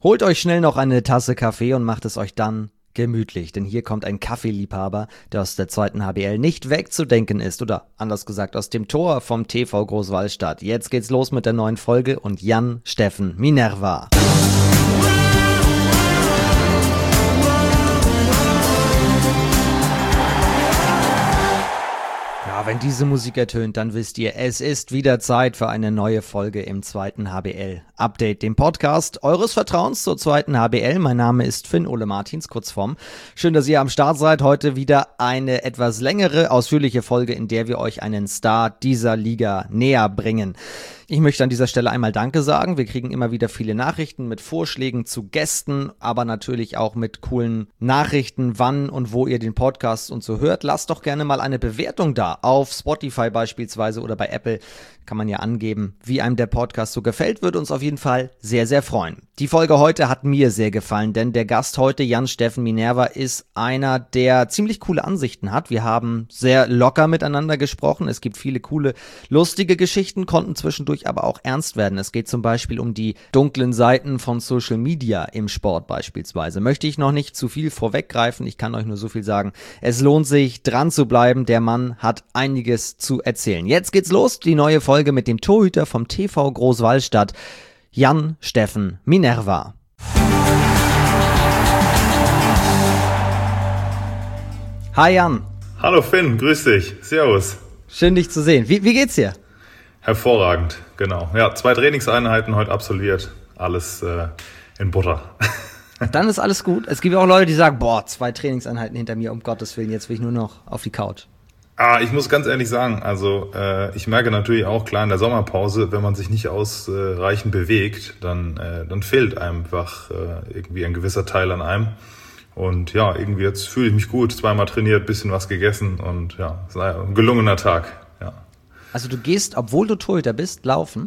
Holt euch schnell noch eine Tasse Kaffee und macht es euch dann gemütlich, denn hier kommt ein Kaffeeliebhaber, der aus der zweiten HBL nicht wegzudenken ist, oder anders gesagt aus dem Tor vom TV Großwallstadt. Jetzt geht's los mit der neuen Folge und Jan Steffen Minerva. Ja, wenn diese Musik ertönt, dann wisst ihr, es ist wieder Zeit für eine neue Folge im zweiten HBL-Update, dem Podcast eures Vertrauens zur zweiten HBL. Mein Name ist Finn-Ole Martins, kurzform. Schön, dass ihr am Start seid. Heute wieder eine etwas längere, ausführliche Folge, in der wir euch einen Star dieser Liga näher bringen. Ich möchte an dieser Stelle einmal Danke sagen. Wir kriegen immer wieder viele Nachrichten mit Vorschlägen zu Gästen, aber natürlich auch mit coolen Nachrichten, wann und wo ihr den Podcast und so hört. Lasst doch gerne mal eine Bewertung da. Auf Spotify beispielsweise oder bei Apple kann man ja angeben, wie einem der Podcast so gefällt. Würde uns auf jeden Fall sehr, sehr freuen. Die Folge heute hat mir sehr gefallen, denn der Gast heute, Jan Steffen Minerva, ist einer, der ziemlich coole Ansichten hat. Wir haben sehr locker miteinander gesprochen. Es gibt viele coole, lustige Geschichten, konnten zwischendurch aber auch ernst werden. Es geht zum Beispiel um die dunklen Seiten von Social Media im Sport beispielsweise. Möchte ich noch nicht zu viel vorweggreifen. Ich kann euch nur so viel sagen. Es lohnt sich, dran zu bleiben. Der Mann hat einiges zu erzählen. Jetzt geht's los. Die neue Folge mit dem Torhüter vom TV Großwallstadt, Jan Steffen Minerva. Hi Jan. Hallo Finn, grüß dich. Servus. Schön dich zu sehen. Wie geht's dir? Hervorragend, genau. Ja, 2 Trainingseinheiten heute absolviert. Alles in Butter. Dann ist alles gut. Es gibt auch Leute, die sagen, 2 Trainingseinheiten hinter mir, um Gottes Willen, jetzt will ich nur noch auf die Couch. Ich muss ganz ehrlich sagen, also ich merke natürlich auch, klar in der Sommerpause, wenn man sich nicht ausreichend bewegt, dann fehlt einfach irgendwie ein gewisser Teil an einem. Und ja, irgendwie jetzt fühle ich mich gut, 2-mal trainiert, bisschen was gegessen und ja, es war ein gelungener Tag. Ja. Also du gehst, obwohl du Torhüter bist, laufen?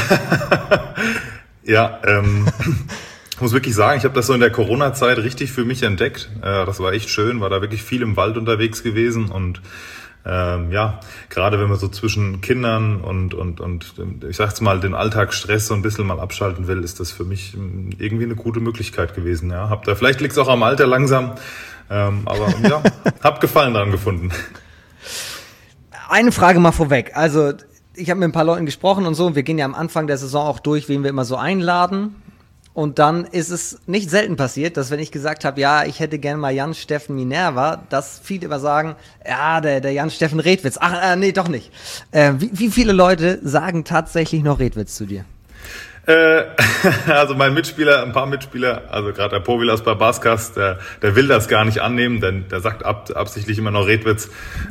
Ja, ich muss wirklich sagen, ich habe das so in der Corona-Zeit richtig für mich entdeckt. Das war echt schön, war da wirklich viel im Wald unterwegs gewesen und ja, gerade wenn man so zwischen Kindern und ich sag's mal, den Alltagsstress so ein bisschen mal abschalten will, ist das für mich irgendwie eine gute Möglichkeit gewesen. Ja, vielleicht liegt's auch am Alter langsam, aber ja, hab Gefallen dran gefunden. Eine Frage mal vorweg. Also ich habe mit ein paar Leuten gesprochen und so, und wir gehen ja am Anfang der Saison auch durch, wen wir immer so einladen. Und dann ist es nicht selten passiert, dass wenn ich gesagt habe, ja, ich hätte gerne mal Jan Steffen Minerva, dass viele immer sagen, ja, der Jan Steffen Redwitz. Ach, nee, doch nicht. Wie viele Leute sagen tatsächlich noch Redwitz zu dir? Also ein paar Mitspieler, also gerade der Povilas bei Baskas, der will das gar nicht annehmen, denn der sagt absichtlich immer noch Redwitz.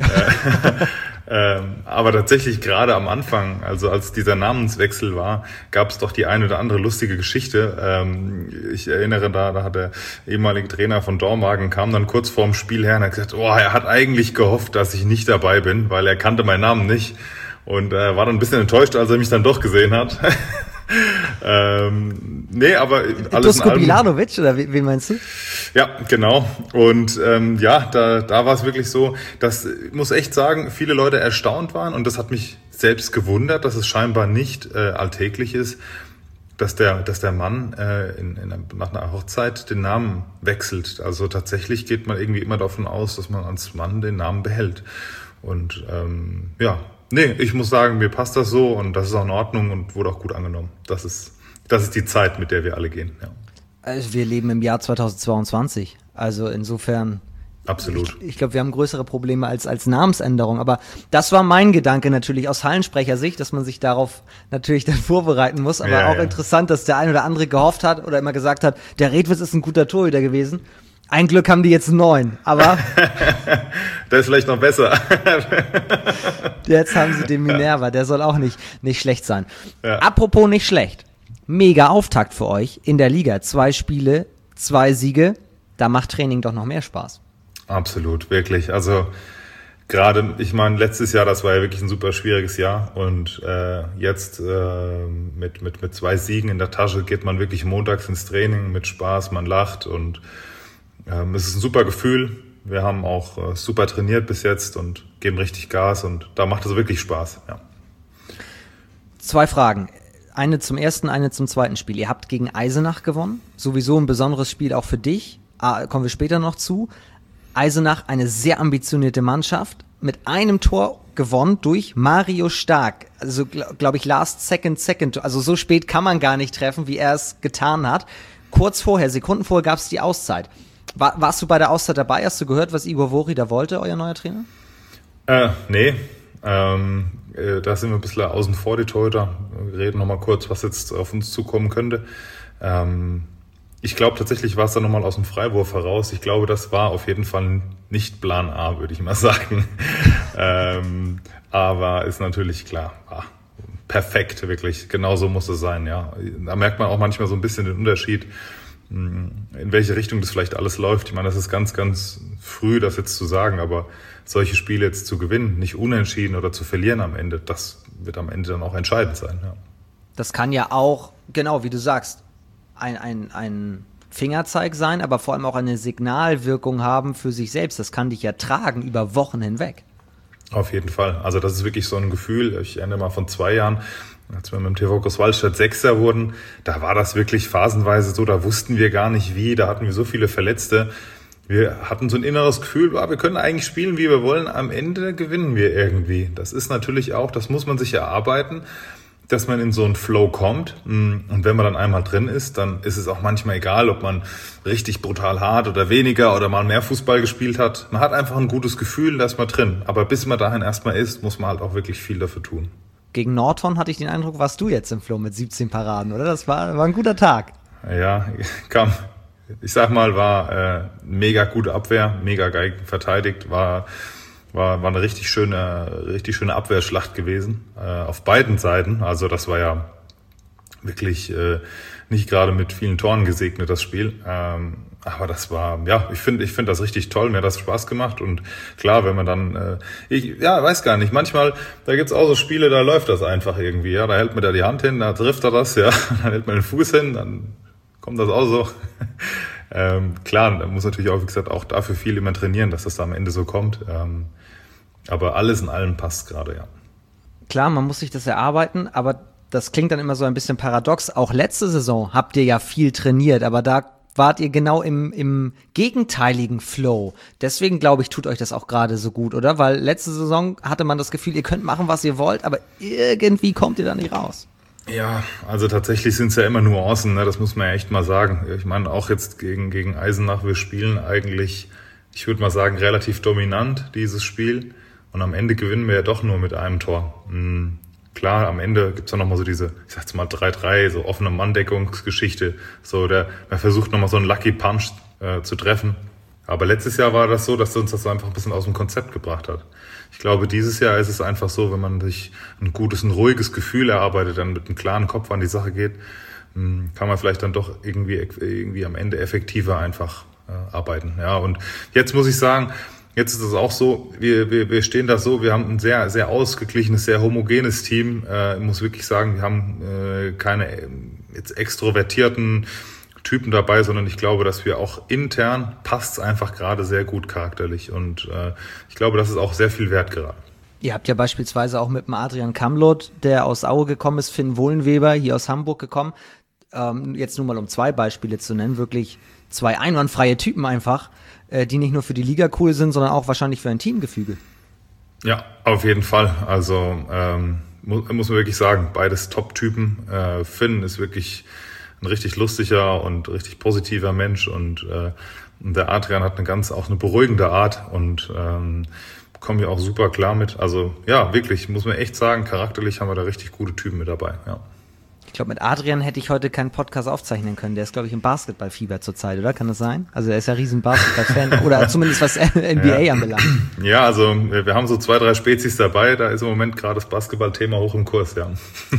Aber tatsächlich gerade am Anfang, also als dieser Namenswechsel war, gab es doch die eine oder andere lustige Geschichte. Ich erinnere da hat der ehemalige Trainer von Dormagen, kam dann kurz vorm Spiel her und hat gesagt, er hat eigentlich gehofft, dass ich nicht dabei bin, weil er kannte meinen Namen nicht und war dann ein bisschen enttäuscht, als er mich dann doch gesehen hat. Nee, aber alles Dusko Bilanovic, oder wen meinst du? Ja, genau. Und da war es wirklich so, dass, ich muss echt sagen, viele Leute erstaunt waren und das hat mich selbst gewundert, dass es scheinbar nicht alltäglich ist, dass der Mann nach einer Hochzeit den Namen wechselt. Also tatsächlich geht man irgendwie immer davon aus, dass man als Mann den Namen behält. Und nee, ich muss sagen, mir passt das so und das ist auch in Ordnung und wurde auch gut angenommen. Das ist die Zeit, mit der wir alle gehen. Ja. Also wir leben im Jahr 2022, also insofern. Absolut. Ich glaube, wir haben größere Probleme als Namensänderung, aber das war mein Gedanke natürlich aus Hallensprechersicht, dass man sich darauf natürlich dann vorbereiten muss, aber auch interessant, dass der ein oder andere gehofft hat oder immer gesagt hat, der Redwitz ist ein guter Torhüter gewesen. Ein Glück haben die jetzt 9, aber der ist vielleicht noch besser. Jetzt haben sie den Minerva, der soll auch nicht schlecht sein. Ja. Apropos nicht schlecht, mega Auftakt für euch in der Liga. 2 Spiele, 2 Siege, da macht Training doch noch mehr Spaß. Absolut, wirklich. Also gerade, ich meine, letztes Jahr, das war ja wirklich ein super schwieriges Jahr und jetzt mit 2 Siegen in der Tasche geht man wirklich montags ins Training mit Spaß, man lacht und es ist ein super Gefühl. Wir haben auch super trainiert bis jetzt und geben richtig Gas und da macht es wirklich Spaß. Ja. 2 Fragen. eine zum ersten, eine zum zweiten Spiel. Ihr habt gegen Eisenach gewonnen, sowieso ein besonderes Spiel auch für dich, kommen wir später noch zu. Eisenach, eine sehr ambitionierte Mannschaft, mit einem Tor gewonnen durch Mario Stark. Also, glaube ich, second. Also so spät kann man gar nicht treffen, wie er es getan hat. Kurz vorher, Sekunden vorher gab es die Auszeit. Warst du bei der Auszeit dabei? Hast du gehört, was Igor Vori da wollte, euer neuer Trainer? Nee. Da sind wir ein bisschen außen vor, die Torhüter. Wir reden nochmal kurz, was jetzt auf uns zukommen könnte. Ich glaube tatsächlich war es dann nochmal aus dem Freiwurf heraus. Ich glaube, das war auf jeden Fall nicht Plan A, würde ich mal sagen. Aber ist natürlich klar. Perfekt, wirklich. Genauso muss es sein, ja. Da merkt man auch manchmal so ein bisschen den Unterschied, in welche Richtung das vielleicht alles läuft. Ich meine, das ist ganz, ganz früh, das jetzt zu sagen, aber solche Spiele jetzt zu gewinnen, nicht unentschieden oder zu verlieren am Ende, das wird am Ende dann auch entscheidend sein, ja. Das kann ja auch, genau wie du sagst, ein Fingerzeig sein, aber vor allem auch eine Signalwirkung haben für sich selbst. Das kann dich ja tragen über Wochen hinweg. Auf jeden Fall. Also das ist wirklich so ein Gefühl. Ich erinnere mal von 2 Jahren, als wir mit dem TV Großwallstadt Sechster wurden, da war das wirklich phasenweise so, da wussten wir gar nicht wie, da hatten wir so viele Verletzte. Wir hatten so ein inneres Gefühl, wir können eigentlich spielen, wie wir wollen, am Ende gewinnen wir irgendwie. Das ist natürlich auch, das muss man sich erarbeiten, dass man in so einen Flow kommt. Und wenn man dann einmal drin ist, dann ist es auch manchmal egal, ob man richtig brutal hart oder weniger oder mal mehr Fußball gespielt hat. Man hat einfach ein gutes Gefühl, da ist man drin. Aber bis man dahin erstmal ist, muss man halt auch wirklich viel dafür tun. Gegen Nordhorn hatte ich den Eindruck, warst du jetzt im Flow mit 17 Paraden, oder? Das war ein guter Tag. Ja, ich sag mal, war mega gute Abwehr, mega geil verteidigt, war eine richtig schöne Abwehrschlacht gewesen, auf beiden Seiten. Also das war ja wirklich nicht gerade mit vielen Toren gesegnet, das Spiel. Aber das war, ja, ich finde das richtig toll, mir hat das Spaß gemacht. Und klar, wenn man dann, weiß gar nicht, manchmal, da gibt's auch so Spiele, da läuft das einfach irgendwie, ja, da hält man da die Hand hin, da trifft er das, ja, dann hält man den Fuß hin, dann kommt das auch so. Klar, da muss natürlich auch, wie gesagt, auch dafür viel immer trainieren, dass das da am Ende so kommt. Aber alles in allem passt gerade, ja. Klar, man muss sich das erarbeiten, aber das klingt dann immer so ein bisschen paradox. Auch letzte Saison habt ihr ja viel trainiert, aber da wart ihr genau im gegenteiligen Flow. Deswegen, glaube ich, tut euch das auch gerade so gut, oder? Weil letzte Saison hatte man das Gefühl, ihr könnt machen, was ihr wollt, aber irgendwie kommt ihr da nicht raus. Ja, also tatsächlich sind es ja immer Nuancen, ne? Das muss man ja echt mal sagen. Ich meine, auch jetzt gegen Eisenach, wir spielen eigentlich, ich würde mal sagen, relativ dominant dieses Spiel. Und am Ende gewinnen wir ja doch nur mit einem Tor. Klar, am Ende gibt's ja nochmal so diese, ich sag's mal 3-3, so offene Manndeckungsgeschichte. So, man versucht nochmal so einen Lucky Punch zu treffen. Aber letztes Jahr war das so, dass uns das einfach ein bisschen aus dem Konzept gebracht hat. Ich glaube, dieses Jahr ist es einfach so, wenn man sich ein gutes, ein ruhiges Gefühl erarbeitet, dann mit einem klaren Kopf an die Sache geht, kann man vielleicht dann doch irgendwie am Ende effektiver einfach arbeiten. Ja, und jetzt muss ich sagen, jetzt ist es auch so, wir stehen da so, wir haben ein sehr, sehr ausgeglichenes, sehr homogenes Team. Ich muss wirklich sagen, wir haben keine jetzt extrovertierten Typen dabei, sondern ich glaube, dass wir auch intern passt es einfach gerade sehr gut charakterlich und ich glaube, das ist auch sehr viel wert gerade. Ihr habt ja beispielsweise auch mit dem Adrian Kamlot, der aus Aue gekommen ist, Finn Wohlenweber, hier aus Hamburg gekommen, jetzt nur mal um 2 Beispiele zu nennen, wirklich 2 einwandfreie Typen einfach, die nicht nur für die Liga cool sind, sondern auch wahrscheinlich für ein Teamgefüge. Ja, auf jeden Fall. Also muss man wirklich sagen, beides Top-Typen. Finn ist wirklich ein richtig lustiger und richtig positiver Mensch und der Adrian hat auch eine beruhigende Art und kommen wir auch super klar mit. Also ja, wirklich, muss man echt sagen, charakterlich haben wir da richtig gute Typen mit dabei, ja. Ich glaube, mit Adrian hätte ich heute keinen Podcast aufzeichnen können. Der ist, glaube ich, im Basketballfieber zurzeit, oder? Kann das sein? Also er ist ja riesen Basketball-Fan oder zumindest was NBA anbelangt. Ja, also wir haben so 2, 3 Spezies dabei. Da ist im Moment gerade das Basketball-Thema hoch im Kurs, ja.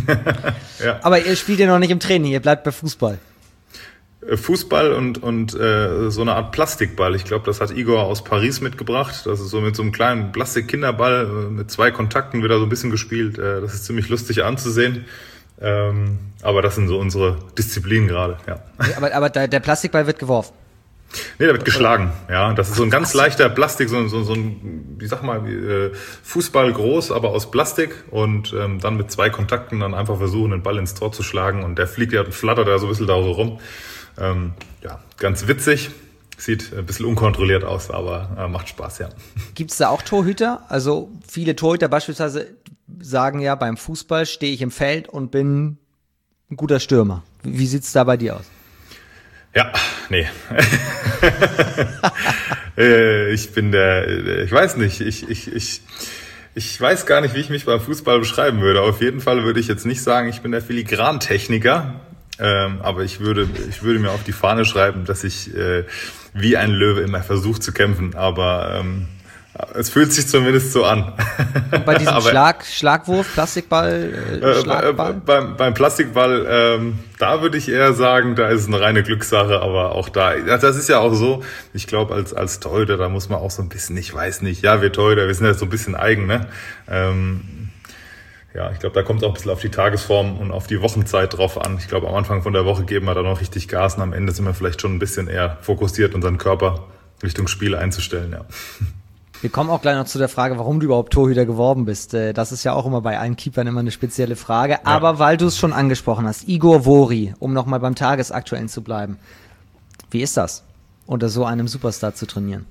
Ja. Aber ihr spielt ja noch nicht im Training, ihr bleibt bei Fußball. Fußball und so eine Art Plastikball. Ich glaube, das hat Igor aus Paris mitgebracht. Das ist so mit so einem kleinen Plastik-Kinderball mit 2 Kontakten wird da so ein bisschen gespielt. Das ist ziemlich lustig anzusehen. Aber das sind so unsere Disziplinen gerade, ja. Aber der Plastikball wird geworfen? Nee, der wird geschlagen. Ja, das ist so ein ganz leichter Plastik, so ein, wie sag mal, Fußball groß, aber aus Plastik und dann mit 2 Kontakten dann einfach versuchen, den Ball ins Tor zu schlagen und der fliegt ja und flattert da so ein bisschen da so rum. Ja, ganz witzig. Sieht ein bisschen unkontrolliert aus, aber macht Spaß, ja. Gibt's da auch Torhüter? Also viele Torhüter beispielsweise sagen ja, beim Fußball stehe ich im Feld und bin ein guter Stürmer. Wie sieht's da bei dir aus? Ja, nee. Ich weiß nicht, ich weiß gar nicht, wie ich mich beim Fußball beschreiben würde. Auf jeden Fall würde ich jetzt nicht sagen, ich bin der Filigrantechniker, aber ich würde mir auf die Fahne schreiben, dass ich wie ein Löwe immer versuche zu kämpfen, aber es fühlt sich zumindest so an. Und bei diesem Schlagwurf, Plastikball, Schlagball? Beim Plastikball, da würde ich eher sagen, da ist es eine reine Glückssache, aber auch da, das ist ja auch so, ich glaube, als Torhüter, da muss man auch so ein bisschen, ich weiß nicht, ja, wir Torhüter, wir sind ja so ein bisschen eigen, ne? Ja, ich glaube, da kommt es auch ein bisschen auf die Tagesform und auf die Wochenzeit drauf an. Ich glaube, am Anfang von der Woche geben wir da noch richtig Gas und am Ende sind wir vielleicht schon ein bisschen eher fokussiert, unseren Körper Richtung Spiel einzustellen, ja. Wir kommen auch gleich noch zu der Frage, warum du überhaupt Torhüter geworden bist. Das ist ja auch immer bei allen Keepern immer eine spezielle Frage. Ja. Aber weil du es schon angesprochen hast, Igor Vori, um nochmal beim Tagesaktuellen zu bleiben. Wie ist das, unter so einem Superstar zu trainieren?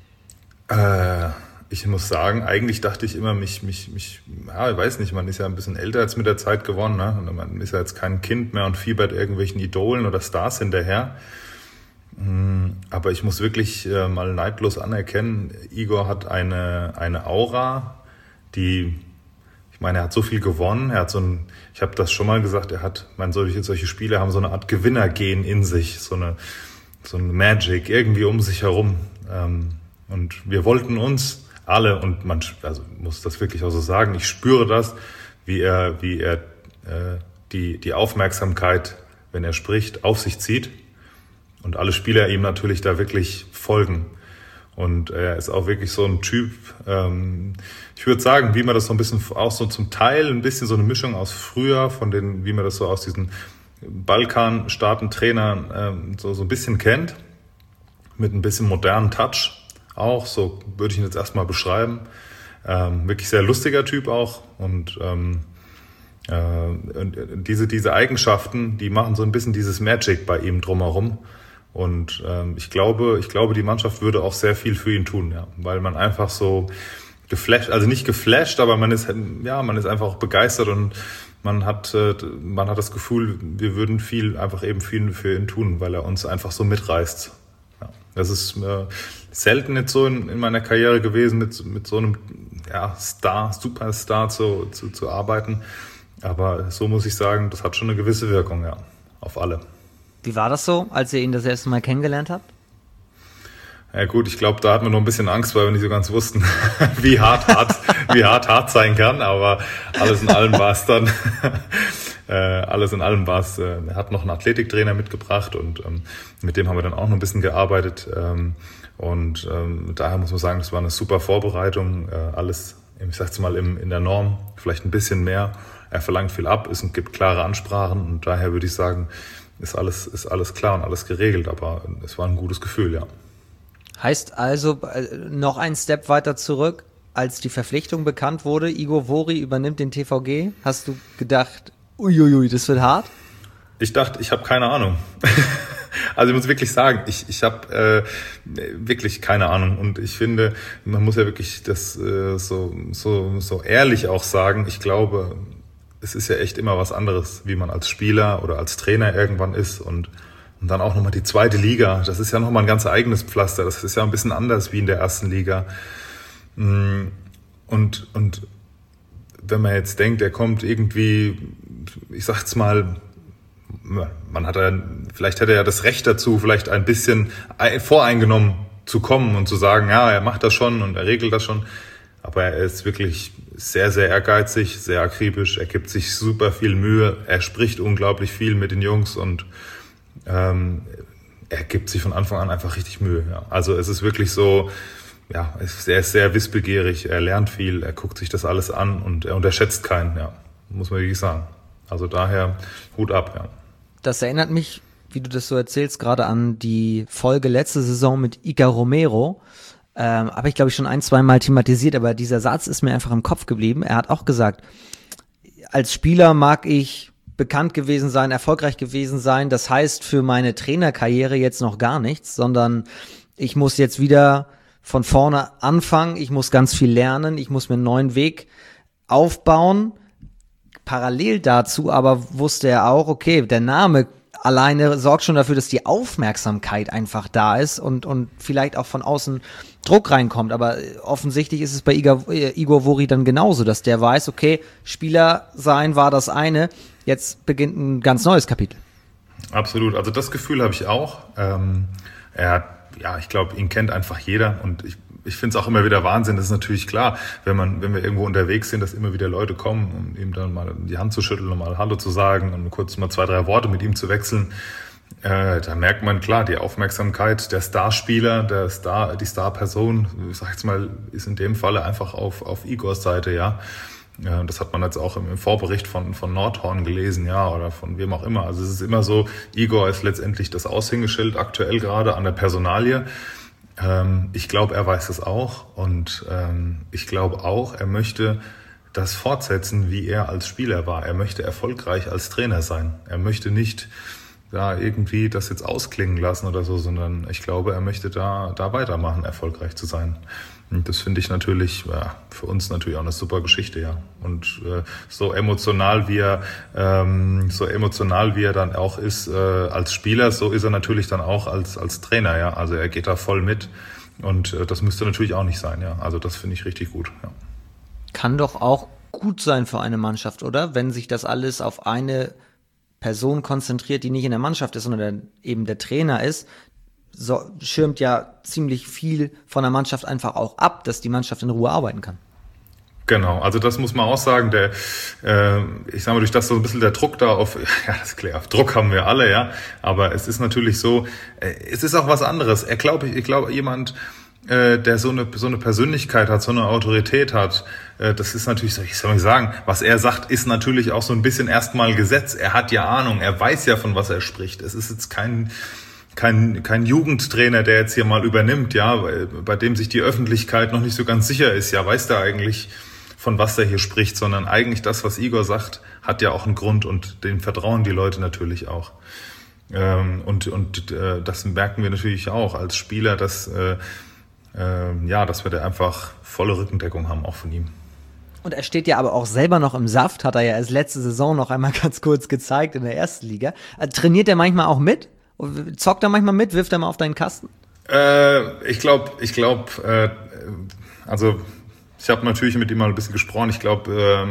Ich muss sagen, eigentlich dachte ich immer, ja, ich weiß nicht, man ist ja ein bisschen älter als mit der Zeit geworden, ne? Und man ist ja jetzt kein Kind mehr und fiebert irgendwelchen Idolen oder Stars hinterher. Aber ich muss wirklich mal neidlos anerkennen, Igor hat eine Aura, die, ich meine, er hat so viel gewonnen, er hat ich habe das schon mal gesagt, solche Spieler haben so eine Art Gewinnergen in sich, so eine Magic irgendwie um sich herum. Und wir wollten uns alle, und man muss das wirklich auch so sagen, ich spüre das, wie er die Aufmerksamkeit, wenn er spricht, auf sich zieht. Und alle Spieler ihm natürlich da wirklich folgen. Und er ist auch wirklich so ein Typ, ich würde sagen, wie man das so ein bisschen, auch so zum Teil ein bisschen so eine Mischung aus früher, wie man das so aus diesen Balkan-Staaten-Trainern so ein bisschen kennt, mit ein bisschen modernen Touch auch, so würde ich ihn jetzt erstmal beschreiben. Wirklich sehr lustiger Typ auch und diese Eigenschaften, die machen so ein bisschen dieses Magic bei ihm drumherum. Und ich glaube, die Mannschaft würde auch sehr viel für ihn tun, ja, weil man einfach so geflasht, also nicht geflasht, aber man ist einfach auch begeistert und man hat das Gefühl, wir würden viel für ihn tun, weil er uns einfach so mitreißt. Ja, das ist selten jetzt so in meiner Karriere gewesen, mit so einem Superstar zu arbeiten. Aber so muss ich sagen, das hat schon eine gewisse Wirkung, ja, auf alle. Wie war das so, als ihr ihn das erste Mal kennengelernt habt? Ja gut, ich glaube, da hatten wir noch ein bisschen Angst, weil wir nicht so ganz wussten, wie hart sein kann. Aber alles in allem war es dann, er hat noch einen Athletiktrainer mitgebracht und mit dem haben wir dann auch noch ein bisschen gearbeitet. Daher muss man sagen, das war eine super Vorbereitung. Alles, ich sag's mal, in der Norm, vielleicht ein bisschen mehr. Er verlangt viel ab, es gibt klare Ansprachen und daher würde ich sagen, ist alles klar und alles geregelt, aber es war ein gutes Gefühl, ja. Heißt also, noch einen Step weiter zurück, als die Verpflichtung bekannt wurde, Igor Vori übernimmt den TVG, hast du gedacht, uiuiui, das wird hart? Ich dachte, ich habe keine Ahnung. Also ich muss wirklich sagen, ich habe wirklich keine Ahnung und ich finde, man muss ja wirklich das so ehrlich auch sagen, ich glaube, es ist ja echt immer was anderes, wie man als Spieler oder als Trainer irgendwann ist und dann auch nochmal die zweite Liga. Das ist ja nochmal ein ganz eigenes Pflaster. Das ist ja ein bisschen anders wie in der ersten Liga. Und wenn man jetzt denkt, er kommt irgendwie, ich sag's mal, vielleicht hätte er ja das Recht dazu, vielleicht ein bisschen voreingenommen zu kommen und zu sagen, ja, er macht das schon und er regelt das schon. Aber er ist wirklich sehr, sehr ehrgeizig, sehr akribisch. Er gibt sich super viel Mühe. Er spricht unglaublich viel mit den Jungs und er gibt sich von Anfang an einfach richtig Mühe. Ja. Also es ist wirklich so, ja, er ist sehr wissbegierig. Er lernt viel. Er guckt sich das alles an und er unterschätzt keinen. Ja, muss man wirklich sagen. Also daher Hut ab. Ja. Das erinnert mich wie du das so erzählst, gerade an die Folge letzte Saison mit Iker Romero. Habe ich, glaube ich, schon 1-2 Mal thematisiert, aber dieser Satz ist mir einfach im Kopf geblieben. Er hat auch gesagt, als Spieler mag ich bekannt gewesen sein, erfolgreich gewesen sein. Das heißt für meine Trainerkarriere jetzt noch gar nichts, sondern ich muss jetzt wieder von vorne anfangen. Ich muss ganz viel lernen. Ich muss mir einen neuen Weg aufbauen. Parallel dazu aber wusste er auch, okay, der Name alleine sorgt schon dafür, dass die Aufmerksamkeit einfach da ist und vielleicht auch von außen Druck reinkommt. Aber offensichtlich ist es bei Igor Vori dann genauso, dass der weiß, okay, Spieler sein war das eine, jetzt beginnt ein ganz neues Kapitel. Absolut, also das Gefühl habe ich auch. Ich glaube, ihn kennt einfach jeder und ich finde es auch immer wieder Wahnsinn. Das ist natürlich klar, wenn wir irgendwo unterwegs sind, dass immer wieder Leute kommen, um ihm dann mal die Hand zu schütteln und mal Hallo zu sagen und kurz mal 2-3 Worte mit ihm zu wechseln. Da merkt man klar, die Aufmerksamkeit der Starspieler, die Starperson, sag ich jetzt mal, ist in dem Falle einfach auf Igors Seite, ja. Ja, das hat man jetzt auch im Vorbericht von Nordhorn gelesen, ja, oder von wem auch immer. Also es ist immer so, Igor ist letztendlich das Aushängeschild aktuell gerade an der Personalie. Ich glaube, er weiß es auch und ich glaube auch, er möchte das fortsetzen, wie er als Spieler war. Er möchte erfolgreich als Trainer sein. Er möchte nicht irgendwie das jetzt ausklingen lassen oder so, sondern ich glaube, er möchte da weitermachen, erfolgreich zu sein. Und das finde ich natürlich, für uns natürlich auch eine super Geschichte, ja. Und so emotional wie er dann auch ist als Spieler, so ist er natürlich dann auch als Trainer, ja. Also er geht da voll mit und das müsste natürlich auch nicht sein, ja. Also das finde ich richtig gut, ja. Kann doch auch gut sein für eine Mannschaft, oder? Wenn sich das alles auf eine Person konzentriert, die nicht in der Mannschaft ist, sondern eben der Trainer ist, so schirmt ja ziemlich viel von der Mannschaft einfach auch ab, dass die Mannschaft in Ruhe arbeiten kann. Genau, also das muss man auch sagen, ich sage mal, durch das so ein bisschen der Druck da das ist klar, Druck haben wir alle, ja, aber es ist natürlich so, es ist auch was anderes. Ich glaube, jemand, der so eine Persönlichkeit hat, so eine Autorität hat, das ist natürlich, ich soll mal sagen, was er sagt, ist natürlich auch so ein bisschen erstmal Gesetz. Er hat ja Ahnung, er weiß ja, von was er spricht. Es ist jetzt kein Jugendtrainer, der jetzt hier mal übernimmt, ja, bei dem sich die Öffentlichkeit noch nicht so ganz sicher ist, ja, weiß der eigentlich, von was der hier spricht, sondern eigentlich das, was Igor sagt, hat ja auch einen Grund und dem vertrauen die Leute natürlich auch. Und das merken wir natürlich auch als Spieler, dass wir da einfach volle Rückendeckung haben, auch von ihm. Und er steht ja aber auch selber noch im Saft, hat er ja erst letzte Saison noch einmal ganz kurz gezeigt in der ersten Liga. Trainiert er manchmal auch mit? Zockt er manchmal mit? Wirft er mal auf deinen Kasten? Ich glaube, ich habe natürlich mit ihm mal ein bisschen gesprochen. Ich glaube,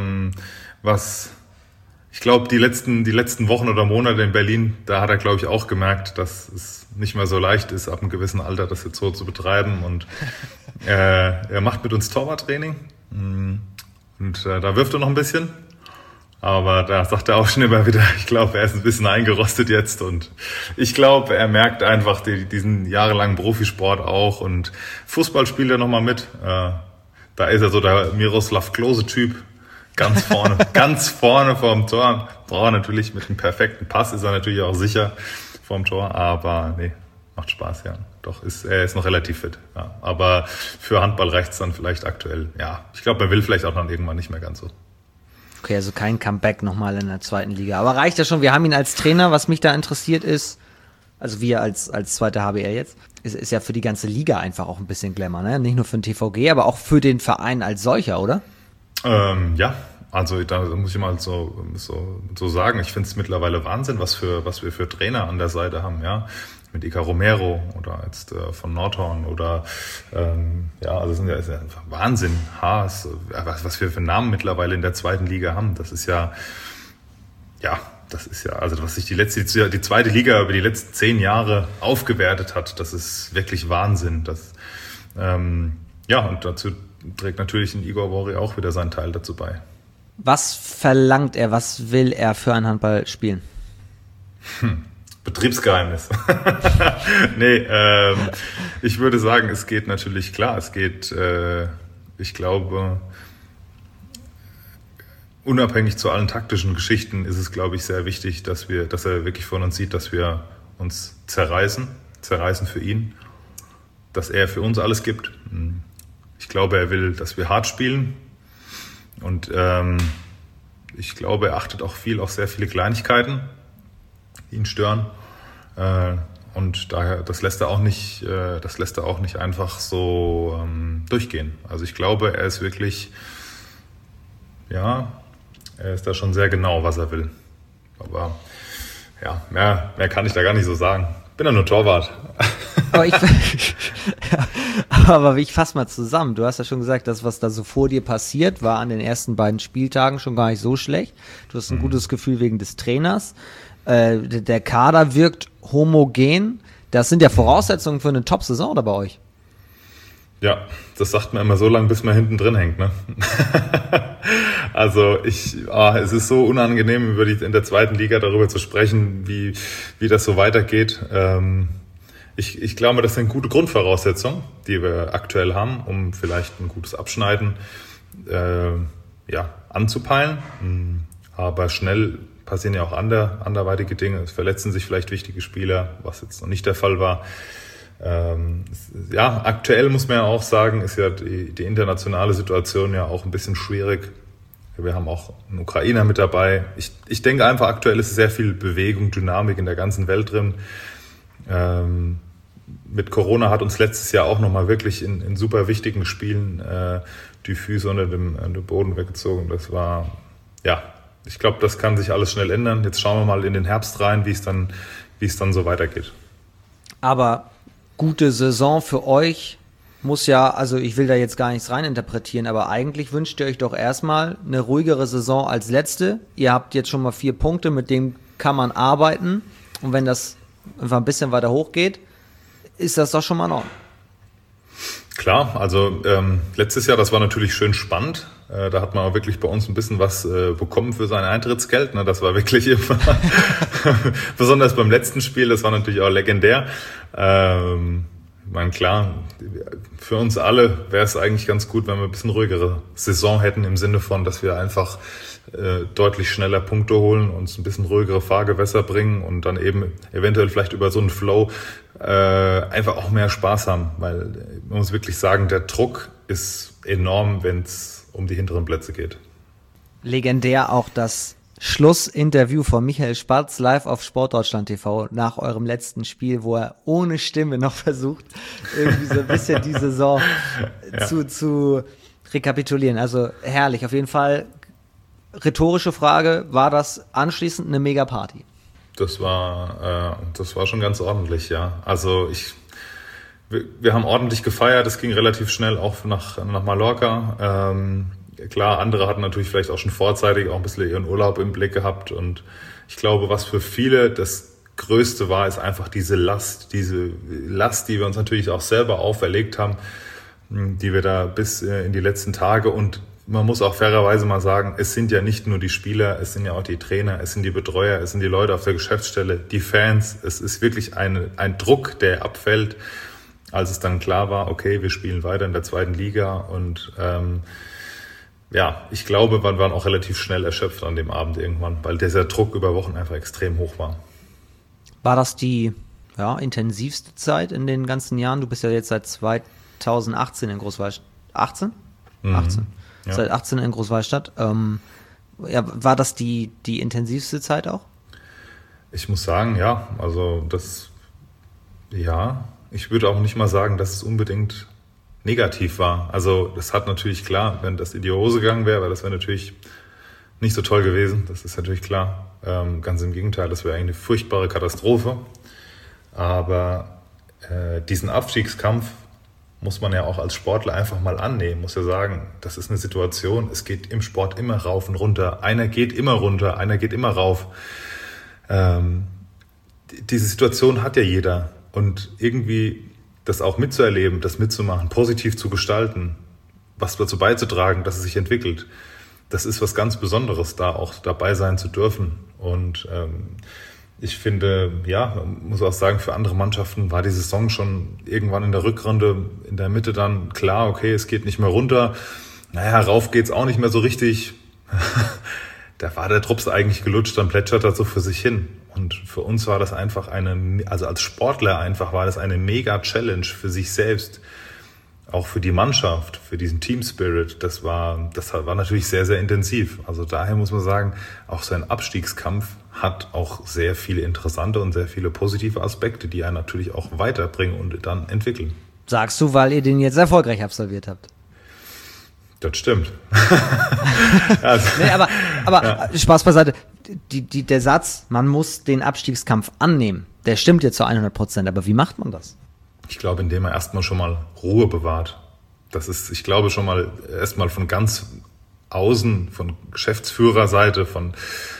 die letzten Wochen oder Monate in Berlin, da hat er, glaube ich, auch gemerkt, dass es nicht mehr so leicht ist, ab einem gewissen Alter das jetzt so zu betreiben. Und er macht mit uns Torwarttraining. Und da wirft er noch ein bisschen. Aber da sagt er auch schon immer wieder, ich glaube, er ist ein bisschen eingerostet jetzt. Und ich glaube, er merkt einfach diesen jahrelangen Profisport auch. Und Fußball spielt er nochmal mit. Da ist er so der Miroslav Klose-Typ. Ganz vorne vorm Tor. Braucht natürlich mit einem perfekten Pass, ist er natürlich auch sicher vorm Tor. Aber nee, macht Spaß, ja. Doch, er ist noch relativ fit. Ja. Aber für Handball reicht es dann vielleicht aktuell. Ja, ich glaube, er will vielleicht auch dann irgendwann nicht mehr ganz so. Okay, also kein Comeback nochmal in der zweiten Liga. Aber reicht ja schon, wir haben ihn als Trainer. Was mich da interessiert ist, also wir als zweite HBL jetzt, ist ja für die ganze Liga einfach auch ein bisschen Glamour, ne? Nicht nur für den TVG, aber auch für den Verein als solcher, oder? Ja, also da muss ich mal so sagen, ich finde es mittlerweile Wahnsinn, was wir für Trainer an der Seite haben, ja. Mit Iker Romero oder jetzt von Nordhorn oder also ist ja einfach Wahnsinn. Haas, was wir für Namen mittlerweile in der zweiten Liga haben, das ist ja, also was sich die zweite Liga über die letzten 10 Jahre aufgewertet hat, das ist wirklich Wahnsinn. Und dazu trägt natürlich ein Igor Vori auch wieder seinen Teil dazu bei. Was verlangt er, was will er für ein Handball spielen? Betriebsgeheimnis. Nee, ich würde sagen, es geht natürlich klar. Ich glaube, unabhängig zu allen taktischen Geschichten ist es, glaube ich, sehr wichtig, dass er wirklich von uns sieht, dass wir uns zerreißen für ihn, dass er für uns alles gibt. Ich glaube, er will, dass wir hart spielen und ich glaube, er achtet auch viel auf sehr viele Kleinigkeiten, die ihn stören. Und daher, das lässt er auch nicht einfach so durchgehen. Also ich glaube, er ist wirklich, er ist da schon sehr genau, was er will. Aber ja, mehr kann ich da gar nicht so sagen. Bin ja nur Torwart. Aber ich fasse mal zusammen. Du hast ja schon gesagt, das, was da so vor dir passiert, war an den ersten beiden Spieltagen schon gar nicht so schlecht. Du hast ein gutes Gefühl wegen des Trainers. Der Kader wirkt homogen. Das sind ja Voraussetzungen für eine Top-Saison da bei euch. Ja, das sagt man immer so lange, bis man hinten drin hängt, ne? Also es ist so unangenehm, in der zweiten Liga darüber zu sprechen, wie das so weitergeht. Ich glaube, das sind gute Grundvoraussetzungen, die wir aktuell haben, um vielleicht ein gutes Abschneiden anzupeilen. Aber schnell passieren ja auch anderweitige Dinge. Es verletzen sich vielleicht wichtige Spieler, was jetzt noch nicht der Fall war. Aktuell muss man ja auch sagen, ist ja die internationale Situation ja auch ein bisschen schwierig. Wir haben auch einen Ukrainer mit dabei. Ich denke einfach, aktuell ist sehr viel Bewegung, Dynamik in der ganzen Welt drin. Mit Corona hat uns letztes Jahr auch nochmal wirklich in super wichtigen Spielen die Füße unter dem Boden weggezogen. Das war, ich glaube, das kann sich alles schnell ändern. Jetzt schauen wir mal in den Herbst rein, wie es dann so weitergeht. Aber gute Saison für euch muss ja, also ich will da jetzt gar nichts reininterpretieren, aber eigentlich wünscht ihr euch doch erstmal eine ruhigere Saison als letzte. Ihr habt jetzt schon mal 4 Punkte, mit denen kann man arbeiten. Und wenn das einfach ein bisschen weiter hochgeht, ist das doch schon mal in Ordnung. Klar, also letztes Jahr, das war natürlich schön spannend. Da hat man auch wirklich bei uns ein bisschen was bekommen für sein Eintrittsgeld. Ne? Das war wirklich immer, besonders beim letzten Spiel, das war natürlich auch legendär. Ich meine, klar, für uns alle wäre es eigentlich ganz gut, wenn wir ein bisschen ruhigere Saison hätten, im Sinne von, dass wir einfach deutlich schneller Punkte holen, uns ein bisschen ruhigere Fahrgewässer bringen und dann eben eventuell vielleicht über so einen Flow einfach auch mehr Spaß haben. Weil man muss wirklich sagen, der Druck ist enorm, wenn es um die hinteren Plätze geht. Legendär auch das Schlussinterview von Michael Spatz live auf Sportdeutschland TV nach eurem letzten Spiel, wo er ohne Stimme noch versucht, irgendwie so ein bisschen die Saison zu rekapitulieren. Also herrlich, auf jeden Fall. Rhetorische Frage, war das anschließend eine Mega-Party? Das war schon ganz ordentlich, ja. Also wir haben ordentlich gefeiert, es ging relativ schnell auch nach Mallorca. Klar, andere hatten natürlich vielleicht auch schon vorzeitig auch ein bisschen ihren Urlaub im Blick gehabt. Und ich glaube, was für viele das Größte war, ist einfach diese Last, die wir uns natürlich auch selber auferlegt haben, die wir da bis in die letzten Tage. Und man muss auch fairerweise mal sagen, es sind ja nicht nur die Spieler, es sind ja auch die Trainer, es sind die Betreuer, es sind die Leute auf der Geschäftsstelle, die Fans. Es ist wirklich ein Druck, der abfällt, als es dann klar war, okay, wir spielen weiter in der zweiten Liga. Und ich glaube, wir waren auch relativ schnell erschöpft an dem Abend irgendwann, weil dieser Druck über Wochen einfach extrem hoch war. War das die intensivste Zeit in den ganzen Jahren? Du bist ja jetzt seit 2018 in Großwallstadt. 18? 18. Ja. Seit 18 in Großwallstadt. War das die intensivste Zeit auch? Ich muss sagen, ja. Also ich würde auch nicht mal sagen, dass es unbedingt negativ war. Also das hat natürlich klar, wenn das in die Hose gegangen wäre, das wäre natürlich nicht so toll gewesen. Das ist natürlich klar. Ganz im Gegenteil, das wäre eigentlich eine furchtbare Katastrophe. Aber diesen Abstiegskampf muss man ja auch als Sportler einfach mal annehmen. Muss ja sagen, das ist eine Situation, es geht im Sport immer rauf und runter. Einer geht immer runter, einer geht immer rauf. Diese Situation hat ja jeder. Und irgendwie das auch mitzuerleben, das mitzumachen, positiv zu gestalten, was dazu beizutragen, dass es sich entwickelt, das ist was ganz Besonderes, da auch dabei sein zu dürfen. Und ich finde, man muss auch sagen, für andere Mannschaften war die Saison schon irgendwann in der Rückrunde, in der Mitte dann klar, okay, es geht nicht mehr runter. Rauf geht's auch nicht mehr so richtig. Da war der Drops eigentlich gelutscht, dann plätschert er so für sich hin. Und für uns war das einfach also als Sportler einfach war das eine Mega-Challenge für sich selbst, auch für die Mannschaft, für diesen Team-Spirit. Das war natürlich sehr, sehr intensiv. Also daher muss man sagen, auch so ein Abstiegskampf hat auch sehr viele interessante und sehr viele positive Aspekte, die einen natürlich auch weiterbringen und dann entwickeln. Sagst du, weil ihr den jetzt erfolgreich absolviert habt? Das stimmt. Also, nee, aber ja. Spaß beiseite. Der Satz, man muss den Abstiegskampf annehmen, der stimmt jetzt zu 100%. Aber wie macht man das? Ich glaube, indem er erstmal schon mal Ruhe bewahrt. Das ist, ich glaube, schon mal erstmal von ganz außen, von Geschäftsführerseite, von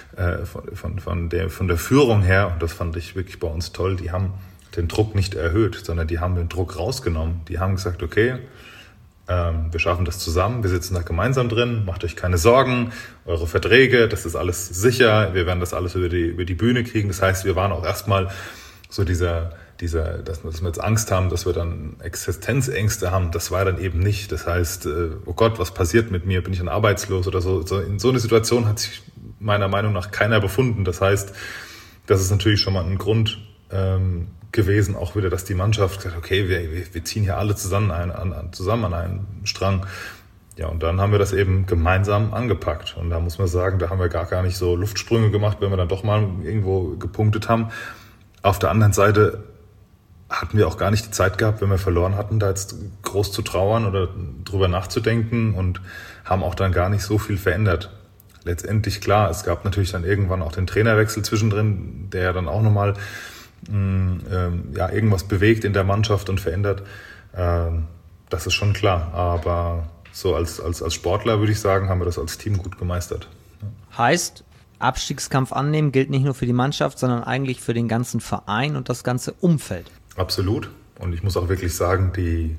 der Führung her, und das fand ich wirklich bei uns toll, die haben den Druck nicht erhöht, sondern die haben den Druck rausgenommen. Die haben gesagt, okay, wir schaffen das zusammen, wir sitzen da gemeinsam drin, macht euch keine Sorgen, eure Verträge, das ist alles sicher, wir werden das alles über die Bühne kriegen. Das heißt, wir waren auch erstmal so dass wir jetzt Angst haben, dass wir dann Existenzängste haben, das war dann eben nicht. Das heißt, oh Gott, was passiert mit mir? Bin ich dann arbeitslos oder so? In so eine Situation hat sich meiner Meinung nach keiner befunden. Das heißt, das ist natürlich schon mal ein Grund gewesen, auch wieder, dass die Mannschaft gesagt hat, okay, wir ziehen hier alle zusammen an einen Strang. Ja, und dann haben wir das eben gemeinsam angepackt. Und da muss man sagen, da haben wir gar nicht so Luftsprünge gemacht, wenn wir dann doch mal irgendwo gepunktet haben. Auf der anderen Seite hatten wir auch gar nicht die Zeit gehabt, wenn wir verloren hatten, da jetzt groß zu trauern oder drüber nachzudenken, und haben auch dann gar nicht so viel verändert. Letztendlich, klar, es gab natürlich dann irgendwann auch den Trainerwechsel zwischendrin, der dann auch nochmal irgendwas bewegt in der Mannschaft und verändert. Das ist schon klar. Aber so als Sportler würde ich sagen, haben wir das als Team gut gemeistert. Heißt, Abstiegskampf annehmen gilt nicht nur für die Mannschaft, sondern eigentlich für den ganzen Verein und das ganze Umfeld. Absolut. Und ich muss auch wirklich sagen,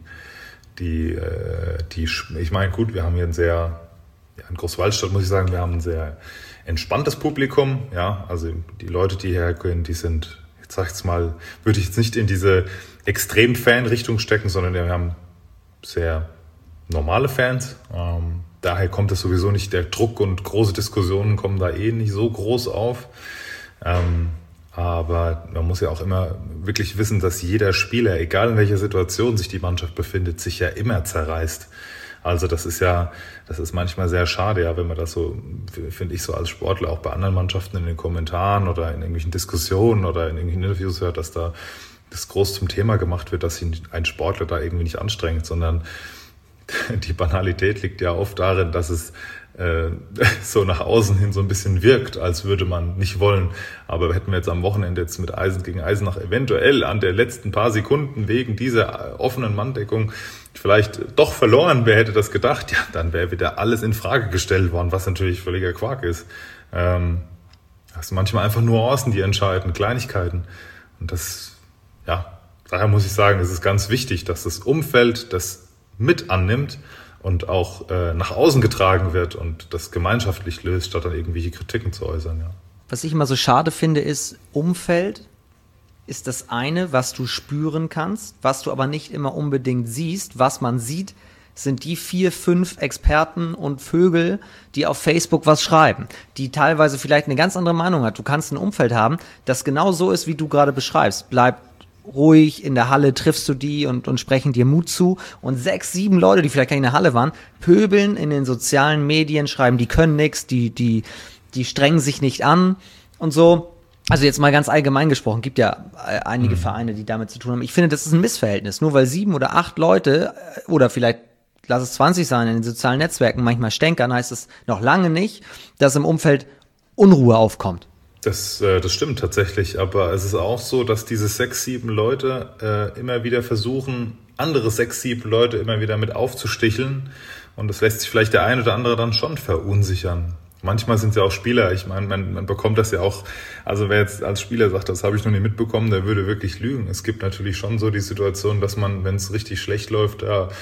ich meine, gut, wir haben hier in Großwaldstadt, muss ich sagen, wir haben ein sehr entspanntes Publikum. Ja, also die Leute, die hergehen, die sind, ich sag's mal, würde ich jetzt nicht in diese Extrem-Fan-Richtung stecken, sondern wir haben sehr normale Fans. Daher kommt es sowieso nicht, der Druck und große Diskussionen kommen da nicht so groß auf. Aber man muss ja auch immer wirklich wissen, dass jeder Spieler, egal in welcher Situation sich die Mannschaft befindet, sich ja immer zerreißt. Also das ist manchmal sehr schade, ja, wenn man das so, finde ich, so als Sportler auch bei anderen Mannschaften in den Kommentaren oder in irgendwelchen Diskussionen oder in irgendwelchen Interviews hört, dass da das groß zum Thema gemacht wird, dass sich ein Sportler da irgendwie nicht anstrengt, sondern die Banalität liegt ja oft darin, dass es so nach außen hin so ein bisschen wirkt, als würde man nicht wollen. Aber hätten wir jetzt am Wochenende jetzt mit Eisen gegen Eisenach eventuell an der letzten paar Sekunden wegen dieser offenen Manndeckung vielleicht doch verloren, wer hätte das gedacht? Ja, dann wäre wieder alles in Frage gestellt worden, was natürlich völliger Quark ist. Das sind manchmal einfach Nuancen, die entscheiden, Kleinigkeiten. Und daher muss ich sagen, es ist ganz wichtig, dass das Umfeld das mit annimmt und auch nach außen getragen wird und das gemeinschaftlich löst, statt dann irgendwelche Kritiken zu äußern. Ja. Was ich immer so schade finde, ist, Umfeld ist das eine, was du spüren kannst, was du aber nicht immer unbedingt siehst. Was man sieht, sind die 4, 5 Experten und Vögel, die auf Facebook was schreiben, die teilweise vielleicht eine ganz andere Meinung hat. Du kannst ein Umfeld haben, das genau so ist, wie du gerade beschreibst. Bleib ruhig, in der Halle triffst du die und sprechen dir Mut zu. Und 6, 7 Leute, die vielleicht gar nicht in der Halle waren, pöbeln in den sozialen Medien, schreiben, die können nichts, die strengen sich nicht an und so. Also jetzt mal ganz allgemein gesprochen, gibt ja einige Vereine, die damit zu tun haben. Ich finde, das ist ein Missverhältnis. Nur weil 7 oder 8 Leute oder vielleicht lass es 20 sein, in den sozialen Netzwerken manchmal stänkern, heißt es noch lange nicht, dass im Umfeld Unruhe aufkommt. Das stimmt tatsächlich, aber es ist auch so, dass diese 6, 7 Leute immer wieder versuchen, andere 6, 7 Leute immer wieder mit aufzusticheln, und das lässt sich vielleicht der eine oder andere dann schon verunsichern. Manchmal sind es ja auch Spieler, ich meine, man bekommt das ja auch, also wer jetzt als Spieler sagt, das habe ich noch nie mitbekommen, der würde wirklich lügen. Es gibt natürlich schon so die Situation, dass man, wenn es richtig schlecht läuft,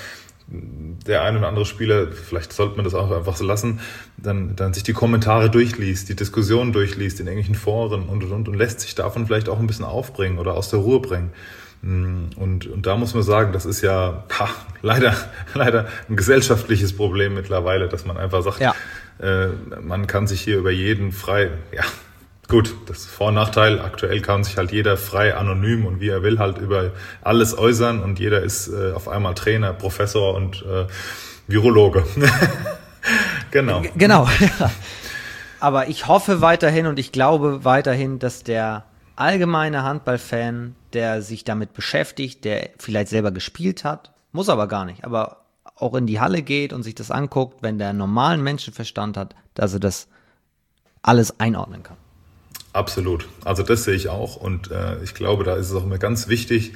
der eine oder andere Spieler, vielleicht sollte man das auch einfach so lassen, dann sich die Kommentare durchliest, die Diskussionen durchliest in irgendwelchen Foren und lässt sich davon vielleicht auch ein bisschen aufbringen oder aus der Ruhe bringen. Und da muss man sagen, das ist ja leider ein gesellschaftliches Problem mittlerweile, dass man einfach sagt, man kann sich hier über jeden frei Gut, das ist Vor- und Nachteil. Aktuell kann sich halt jeder frei, anonym und wie er will halt über alles äußern und jeder ist auf einmal Trainer, Professor und Virologe. Genau. Genau. Aber ich hoffe weiterhin und ich glaube weiterhin, dass der allgemeine Handballfan, der sich damit beschäftigt, der vielleicht selber gespielt hat, muss aber gar nicht, aber auch in die Halle geht und sich das anguckt, wenn der normalen Menschenverstand hat, dass er das alles einordnen kann. Absolut. Also das sehe ich auch und ich glaube, da ist es auch immer ganz wichtig.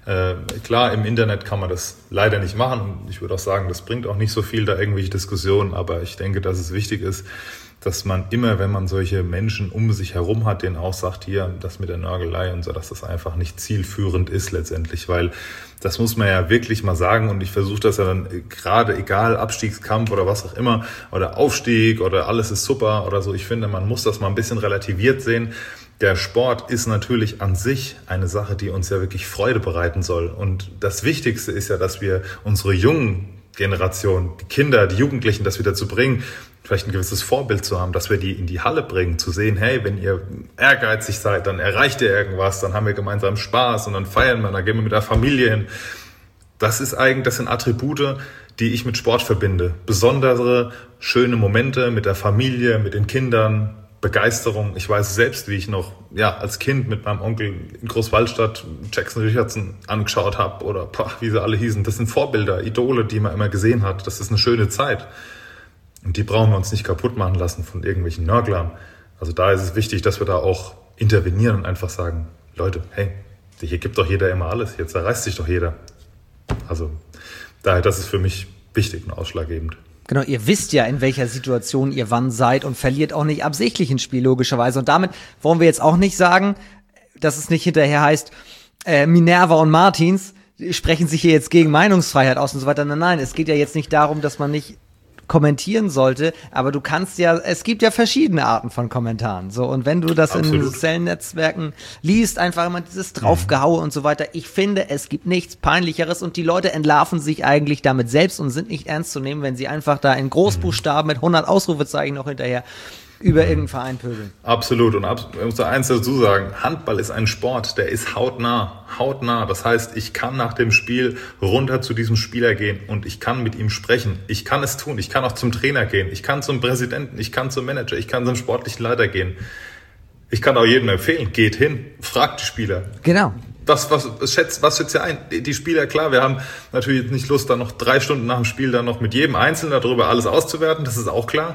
Klar, im Internet kann man das leider nicht machen und ich würde auch sagen, das bringt auch nicht so viel, da irgendwelche Diskussionen, aber ich denke, dass es wichtig ist, dass man immer, wenn man solche Menschen um sich herum hat, denen auch sagt, hier, das mit der Nörgelei und so, dass das einfach nicht zielführend ist letztendlich, weil das muss man ja wirklich mal sagen und ich versuche das ja dann gerade, egal Abstiegskampf oder was auch immer oder Aufstieg oder alles ist super oder so, ich finde, man muss das mal ein bisschen relativiert sehen. Der Sport ist natürlich an sich eine Sache, die uns ja wirklich Freude bereiten soll und das Wichtigste ist ja, dass wir unsere jungen Generation, die Kinder, die Jugendlichen, das wieder zu bringen, vielleicht ein gewisses Vorbild zu haben, dass wir die in die Halle bringen, zu sehen, hey, wenn ihr ehrgeizig seid, dann erreicht ihr irgendwas, dann haben wir gemeinsam Spaß und dann feiern wir, dann gehen wir mit der Familie hin. Das sind Attribute, die ich mit Sport verbinde. Besondere, schöne Momente mit der Familie, mit den Kindern, Begeisterung. Ich weiß selbst, wie ich noch als Kind mit meinem Onkel in Großwallstadt Jackson Richardson angeschaut habe oder wie sie alle hießen. Das sind Vorbilder, Idole, die man immer gesehen hat. Das ist eine schöne Zeit. Und die brauchen wir uns nicht kaputt machen lassen von irgendwelchen Nörglern. Also da ist es wichtig, dass wir da auch intervenieren und einfach sagen, Leute, hey, hier gibt doch jeder immer alles, jetzt erreicht sich doch jeder. Also daher, das ist für mich wichtig und ausschlaggebend. Genau, ihr wisst ja, in welcher Situation ihr wann seid und verliert auch nicht absichtlich ein Spiel, logischerweise. Und damit wollen wir jetzt auch nicht sagen, dass es nicht hinterher heißt, Minerva und Martins sprechen sich hier jetzt gegen Meinungsfreiheit aus und so weiter. Nein, es geht ja jetzt nicht darum, dass man nicht kommentieren sollte, aber du kannst ja, es gibt ja verschiedene Arten von Kommentaren, so, und wenn du das Absolut. In sozialen Netzwerken liest, einfach immer dieses Draufgehaue und so weiter, ich finde, es gibt nichts Peinlicheres und die Leute entlarven sich eigentlich damit selbst und sind nicht ernst zu nehmen, wenn sie einfach da in Großbuchstaben mit 100 Ausrufezeichen noch hinterher über irgendeinen Verein pöbeln. Absolut. Und ich muss da eins dazu sagen, Handball ist ein Sport, der ist hautnah. Das heißt, ich kann nach dem Spiel runter zu diesem Spieler gehen und ich kann mit ihm sprechen. Ich kann es tun. Ich kann auch zum Trainer gehen. Ich kann zum Präsidenten. Ich kann zum Manager. Ich kann zum sportlichen Leiter gehen. Ich kann auch jedem empfehlen, geht hin, fragt die Spieler. Genau. Was schätzt ihr ein? Die Spieler, klar, wir haben natürlich jetzt nicht Lust, dann noch 3 Stunden nach dem Spiel dann noch mit jedem Einzelnen darüber alles auszuwerten. Das ist auch klar.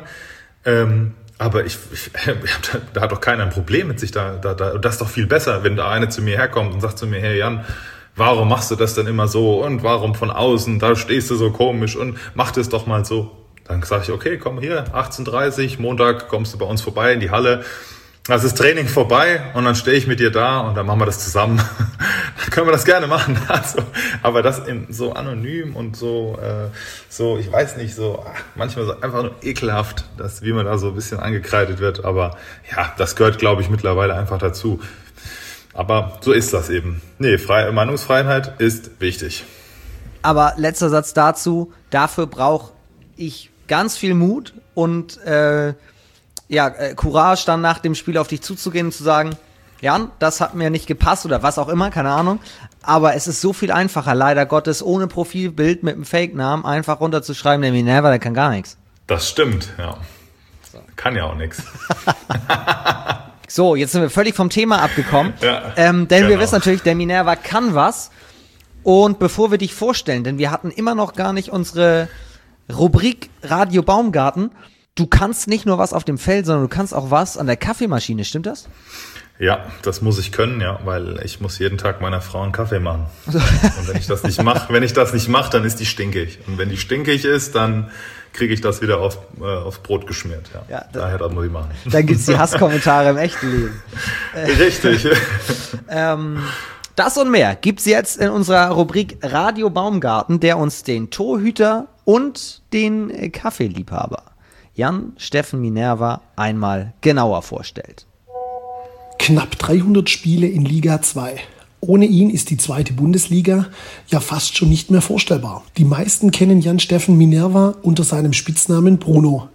Aber da hat doch keiner ein Problem mit sich da. Das ist doch viel besser, wenn da einer zu mir herkommt und sagt zu mir, hey Jan, warum machst du das denn immer so? Und warum von außen? Da stehst du so komisch und mach das doch mal so. Dann sage ich, okay, komm hier, 18:30 Montag kommst du bei uns vorbei in die Halle. Das ist Training vorbei und dann stehe ich mit dir da und dann machen wir das zusammen. Dann können wir das gerne machen. Also, aber das so anonym und so, ich weiß nicht, manchmal so einfach nur ekelhaft, wie man da so ein bisschen angekreidet wird. Aber ja, das gehört, glaube ich, mittlerweile einfach dazu. Aber so ist das eben. Nee, Meinungsfreiheit ist wichtig. Aber letzter Satz dazu, dafür brauche ich ganz viel Mut und Courage, dann nach dem Spiel auf dich zuzugehen und zu sagen, Jan, das hat mir nicht gepasst oder was auch immer, keine Ahnung. Aber es ist so viel einfacher, leider Gottes, ohne Profilbild mit einem Fake-Namen einfach runterzuschreiben, der Minerva, der kann gar nichts. Das stimmt, ja. Kann ja auch nichts. So, jetzt sind wir völlig vom Thema abgekommen. Ja, denn wir wissen natürlich, der Minerva kann was. Und bevor wir dich vorstellen, denn wir hatten immer noch gar nicht unsere Rubrik Radio Baumgarten. Du kannst nicht nur was auf dem Feld, sondern du kannst auch was an der Kaffeemaschine, stimmt das? Ja, das muss ich können, ja, weil ich muss jeden Tag meiner Frau einen Kaffee machen. Und wenn ich das nicht mache, dann ist die stinkig. Und wenn die stinkig ist, dann kriege ich das wieder aufs Brot geschmiert. Ja, daher das muss ich machen. Dann gibt's die Hasskommentare im echten Leben. Richtig. Das und mehr gibt's jetzt in unserer Rubrik Radio Baumgarten, der uns den Torhüter und den Kaffeeliebhaber Jan Steffen Minerva einmal genauer vorstellt. Knapp 300 Spiele in Liga 2. Ohne ihn ist die zweite Bundesliga ja fast schon nicht mehr vorstellbar. Die meisten kennen Jan Steffen Minerva unter seinem Spitznamen Bruno.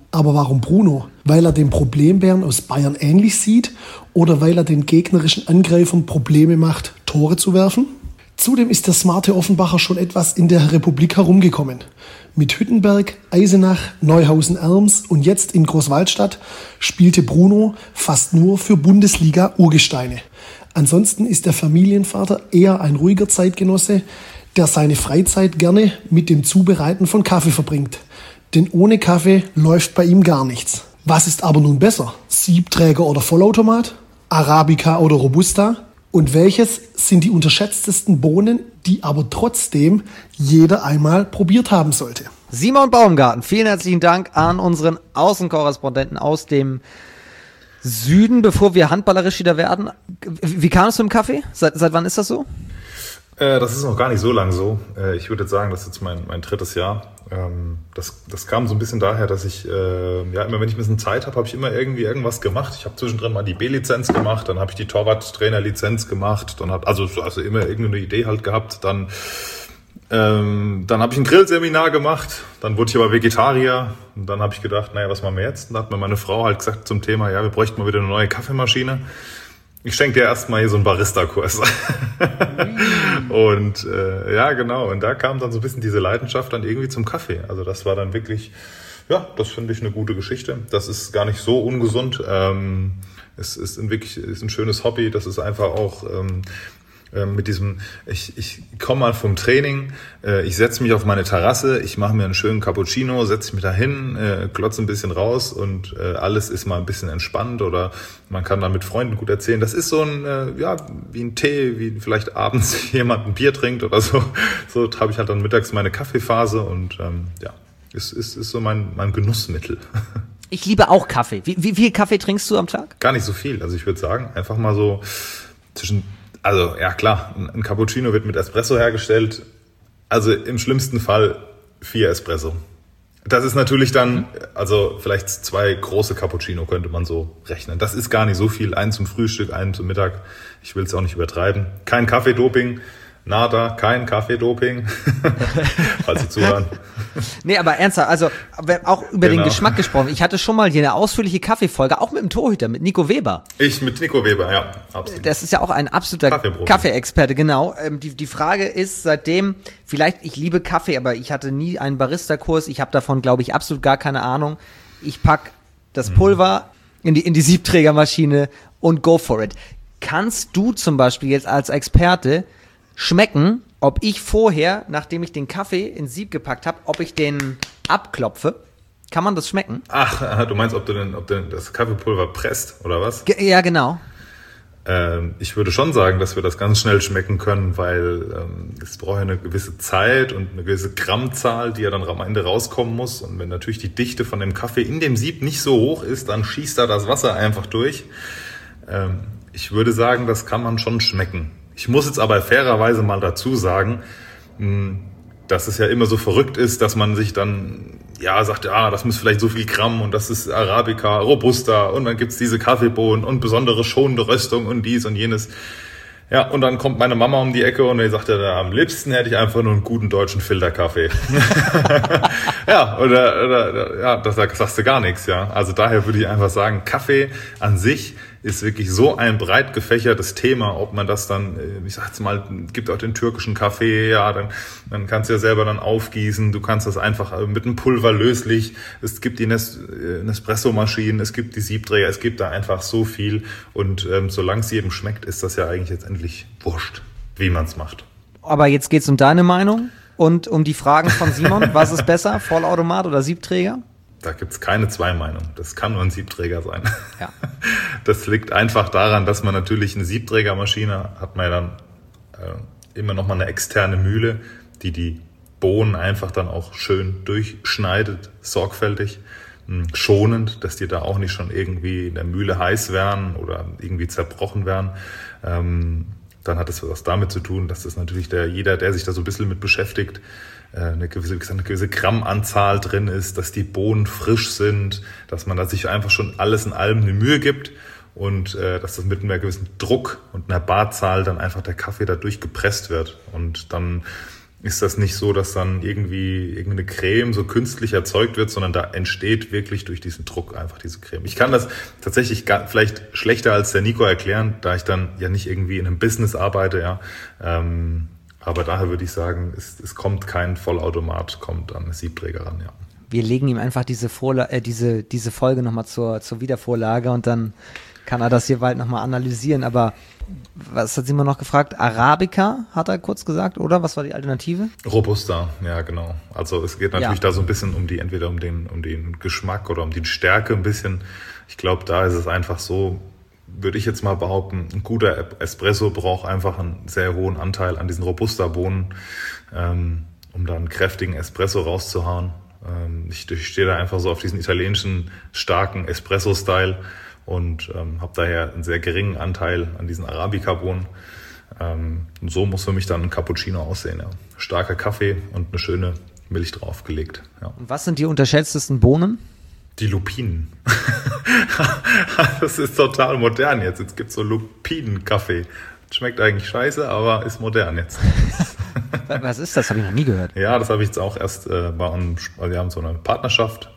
Aber warum Bruno? Weil er dem Problembären aus Bayern ähnlich sieht oder weil er den gegnerischen Angreifern Probleme macht, Tore zu werfen? Zudem ist der smarte Offenbacher schon etwas in der Republik herumgekommen. Mit Hüttenberg, Eisenach, Neuhausen-Erms und jetzt in Großwaldstadt spielte Bruno fast nur für Bundesliga-Urgesteine. Ansonsten ist der Familienvater eher ein ruhiger Zeitgenosse, der seine Freizeit gerne mit dem Zubereiten von Kaffee verbringt. Denn ohne Kaffee läuft bei ihm gar nichts. Was ist aber nun besser? Siebträger oder Vollautomat? Arabica oder Robusta? Und welches sind die unterschätztesten Bohnen, die aber trotzdem jeder einmal probiert haben sollte? Simon Baumgarten, vielen herzlichen Dank an unseren Außenkorrespondenten aus dem Süden, bevor wir handballerisch wieder werden. Wie kam es mit dem Kaffee? Seit wann ist das so? Das ist noch gar nicht so lang so. Ich würde jetzt sagen, das ist jetzt mein drittes Jahr. Das kam so ein bisschen daher, dass ich, immer wenn ich ein bisschen Zeit habe, habe ich immer irgendwie irgendwas gemacht. Ich habe zwischendrin mal die B-Lizenz gemacht, dann habe ich die Torwarttrainer-Lizenz gemacht, dann also immer irgendeine Idee halt gehabt. Dann habe ich ein Grillseminar gemacht, dann wurde ich aber Vegetarier und dann habe ich gedacht, naja, was machen wir jetzt? Und dann hat mir meine Frau halt gesagt zum Thema, ja, wir bräuchten mal wieder eine neue Kaffeemaschine. Ich schenke dir erstmal hier so einen Barista-Kurs. Und ja, genau. Und da kam dann so ein bisschen diese Leidenschaft dann irgendwie zum Kaffee. Also das war dann wirklich, ja, das finde ich eine gute Geschichte. Das ist gar nicht so ungesund. Es ist ein schönes Hobby. Das ist einfach auch mit diesem, ich komme mal vom Training, ich setze mich auf meine Terrasse, ich mache mir einen schönen Cappuccino, setze mich da hin, glotze ein bisschen raus und alles ist mal ein bisschen entspannt oder man kann dann mit Freunden gut erzählen. Das ist so ein, wie ein Tee, wie vielleicht abends jemand ein Bier trinkt oder so. So habe ich halt dann mittags meine Kaffeephase und ist so mein Genussmittel. Ich liebe auch Kaffee. Wie viel Kaffee trinkst du am Tag? Gar nicht so viel. Also ich würde sagen, einfach mal so also ja klar, ein Cappuccino wird mit Espresso hergestellt. Also im schlimmsten Fall 4 Espresso. Das ist natürlich dann, also vielleicht 2 große Cappuccino könnte man so rechnen. Das ist gar nicht so viel. Einen zum Frühstück, einen zum Mittag. Ich will es auch nicht übertreiben. Kein Kaffeedoping. Nada, kein Kaffeedoping. Falls Sie zuhören. Nee, aber ernsthaft, also auch über den Geschmack gesprochen. Ich hatte schon mal hier eine ausführliche Kaffeefolge, auch mit dem Torhüter, mit Nico Weber. Mit Nico Weber, ja, absolut. Das ist ja auch ein absoluter Kaffee-Experte, genau. Die Frage ist seitdem, vielleicht, ich liebe Kaffee, aber ich hatte nie einen Barista-Kurs. Ich habe davon, glaube ich, absolut gar keine Ahnung. Ich pack das Pulver in die Siebträgermaschine und go for it. Kannst du zum Beispiel jetzt als Experte schmecken, ob ich vorher, nachdem ich den Kaffee ins Sieb gepackt habe, ob ich den abklopfe? Kann man das schmecken? Ach, du meinst, ob du das Kaffeepulver presst, oder was? Ja, genau. Ich würde schon sagen, dass wir das ganz schnell schmecken können, weil es braucht ja eine gewisse Zeit und eine gewisse Grammzahl, die ja dann am Ende rauskommen muss. Und wenn natürlich die Dichte von dem Kaffee in dem Sieb nicht so hoch ist, dann schießt da das Wasser einfach durch. Ich würde sagen, das kann man schon schmecken. Ich muss jetzt aber fairerweise mal dazu sagen, dass es ja immer so verrückt ist, dass man sich dann sagt, das muss vielleicht so viel Gramm und das ist Arabica, Robusta und dann gibt's diese Kaffeebohnen und besondere schonende Röstung und dies und jenes. Ja, und dann kommt meine Mama um die Ecke und die sagt ja, am liebsten hätte ich einfach nur einen guten deutschen Filterkaffee. Das sagst du gar nichts, ja. Also daher würde ich einfach sagen, Kaffee an sich ist wirklich so ein breit gefächertes Thema, ob man das dann, ich sag jetzt mal, gibt auch den türkischen Kaffee, ja, dann kannst du ja selber dann aufgießen, du kannst das einfach mit einem Pulver löslich, es gibt die Nespresso-Maschinen, es gibt die Siebträger, es gibt da einfach so viel und solange es jedem schmeckt, ist das ja eigentlich letztendlich wurscht, wie man es macht. Aber jetzt geht's um deine Meinung und um die Fragen von Simon, was ist besser, Vollautomat oder Siebträger? Da gibt's keine 2 Meinungen. Das kann nur ein Siebträger sein. Ja. Das liegt einfach daran, dass man natürlich eine Siebträgermaschine hat man ja dann immer noch mal eine externe Mühle, die Bohnen einfach dann auch schön durchschneidet, sorgfältig, schonend, dass die da auch nicht schon irgendwie in der Mühle heiß werden oder irgendwie zerbrochen werden. Dann hat es was damit zu tun, dass das natürlich jeder, der sich da so ein bisschen mit beschäftigt, eine gewisse Grammanzahl drin ist, dass die Bohnen frisch sind, dass man da sich einfach schon alles in allem eine Mühe gibt und dass das mit einem gewissen Druck und einer Barzahl dann einfach der Kaffee da durchgepresst wird. Und dann ist das nicht so, dass dann irgendwie irgendeine Creme so künstlich erzeugt wird, sondern da entsteht wirklich durch diesen Druck einfach diese Creme. Ich kann das tatsächlich vielleicht schlechter als der Nico erklären, da ich dann ja nicht irgendwie in einem Business arbeite, ja. Aber daher würde ich sagen, es kommt kein Vollautomat, kommt an Siebträger ran, ja. Wir legen ihm einfach diese Folge nochmal zur Wiedervorlage und dann kann er das hier bald nochmal analysieren. Aber was hat Simon noch gefragt? Arabica, hat er kurz gesagt, oder? Was war die Alternative? Robusta, ja genau. Also es geht natürlich da so ein bisschen entweder um den Geschmack oder um die Stärke ein bisschen. Ich glaube, da ist es einfach so, würde ich jetzt mal behaupten, ein guter Espresso braucht einfach einen sehr hohen Anteil an diesen Robusta-Bohnen, um da einen kräftigen Espresso rauszuhauen. Ich stehe da einfach so auf diesen italienischen starken Espresso-Style und habe daher einen sehr geringen Anteil an diesen Arabica-Bohnen. Und so muss für mich dann ein Cappuccino aussehen. Ja. Starker Kaffee und eine schöne Milch draufgelegt. Ja. Und was sind die unterschätztesten Bohnen? Die Lupinen. Das ist total modern jetzt. Jetzt gibt's so Lupinen-Kaffee. Schmeckt eigentlich scheiße, aber ist modern jetzt. Was ist das? Habe ich noch nie gehört. Ja, das habe ich jetzt auch erst wir haben so eine Partnerschaft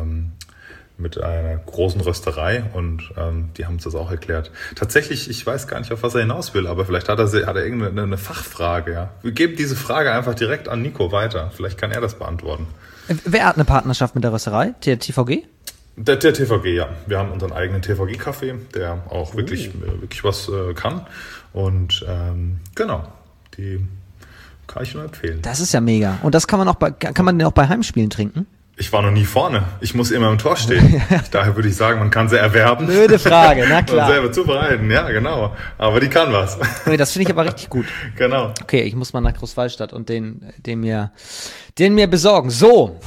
mit einer großen Rösterei und die haben uns das auch erklärt. Tatsächlich, ich weiß gar nicht, auf was er hinaus will, aber vielleicht hat er irgendeine Fachfrage. Ja. Wir geben diese Frage einfach direkt an Nico weiter. Vielleicht kann er das beantworten. Wer hat eine Partnerschaft mit der Rösterei? Der TVG? Der TVG, ja. Wir haben unseren eigenen TVG-Kaffee, der auch wirklich was kann. Und genau, die kann ich nur empfehlen. Das ist ja mega. Und das kann man den auch bei Heimspielen trinken? Ich war noch nie vorne. Ich muss immer im Tor stehen. Daher würde ich sagen, man kann sie erwerben. Blöde Frage, na klar. Und selber zubereiten, ja, genau. Aber die kann was. Okay, das finde ich aber richtig gut. Genau. Okay, ich muss mal nach Großwallstadt und den mir besorgen. So.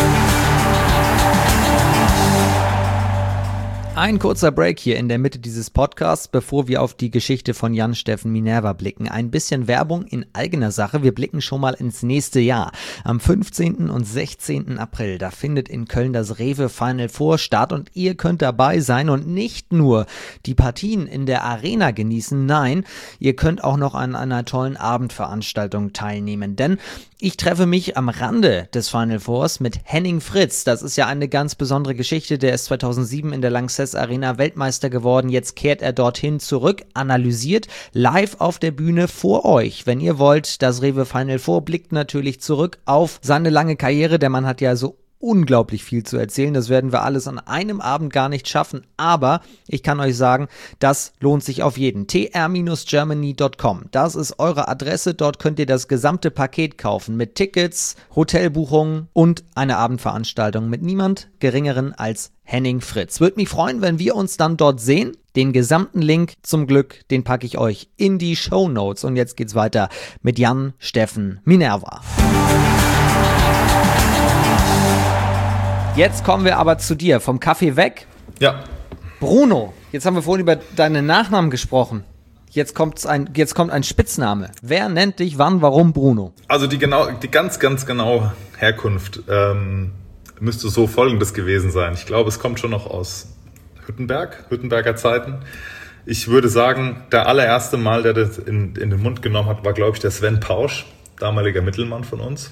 Ein kurzer Break hier in der Mitte dieses Podcasts, bevor wir auf die Geschichte von Jan-Steffen Minerva blicken. Ein bisschen Werbung in eigener Sache. Wir blicken schon mal ins nächste Jahr. Am 15. und 16. April, da findet in Köln das Rewe Final Four statt und ihr könnt dabei sein und nicht nur die Partien in der Arena genießen, nein, ihr könnt auch noch an einer tollen Abendveranstaltung teilnehmen, denn ich treffe mich am Rande des Final Fours mit Henning Fritz. Das ist ja eine ganz besondere Geschichte. Der ist 2007 in der Lanxess Arena Weltmeister geworden. Jetzt kehrt er dorthin zurück, analysiert live auf der Bühne vor euch. Wenn ihr wollt, das Rewe Final Four blickt natürlich zurück auf seine lange Karriere. Der Mann hat ja so unglaublich viel zu erzählen. Das werden wir alles an einem Abend gar nicht schaffen. Aber ich kann euch sagen, das lohnt sich auf jeden. tr-germany.com. Das ist eure Adresse. Dort könnt ihr das gesamte Paket kaufen. Mit Tickets, Hotelbuchungen und eine Abendveranstaltung mit niemand Geringeren als Henning Fritz. Würde mich freuen, wenn wir uns dann dort sehen. Den gesamten Link zum Glück, den packe ich euch in die Shownotes. Und jetzt geht's weiter mit Jan-Steffen Minerva. Jetzt kommen wir aber zu dir, vom Kaffee weg. Ja. Bruno, jetzt haben wir vorhin über deinen Nachnamen gesprochen. Jetzt kommt ein Spitzname. Wer nennt dich wann, warum Bruno? Also die ganz genaue Herkunft müsste so folgendes gewesen sein. Ich glaube, es kommt schon noch aus Hüttenberger Zeiten. Ich würde sagen, der allererste Mal, der das in den Mund genommen hat, war, glaube ich, der Sven Pausch, damaliger Mittelmann von uns.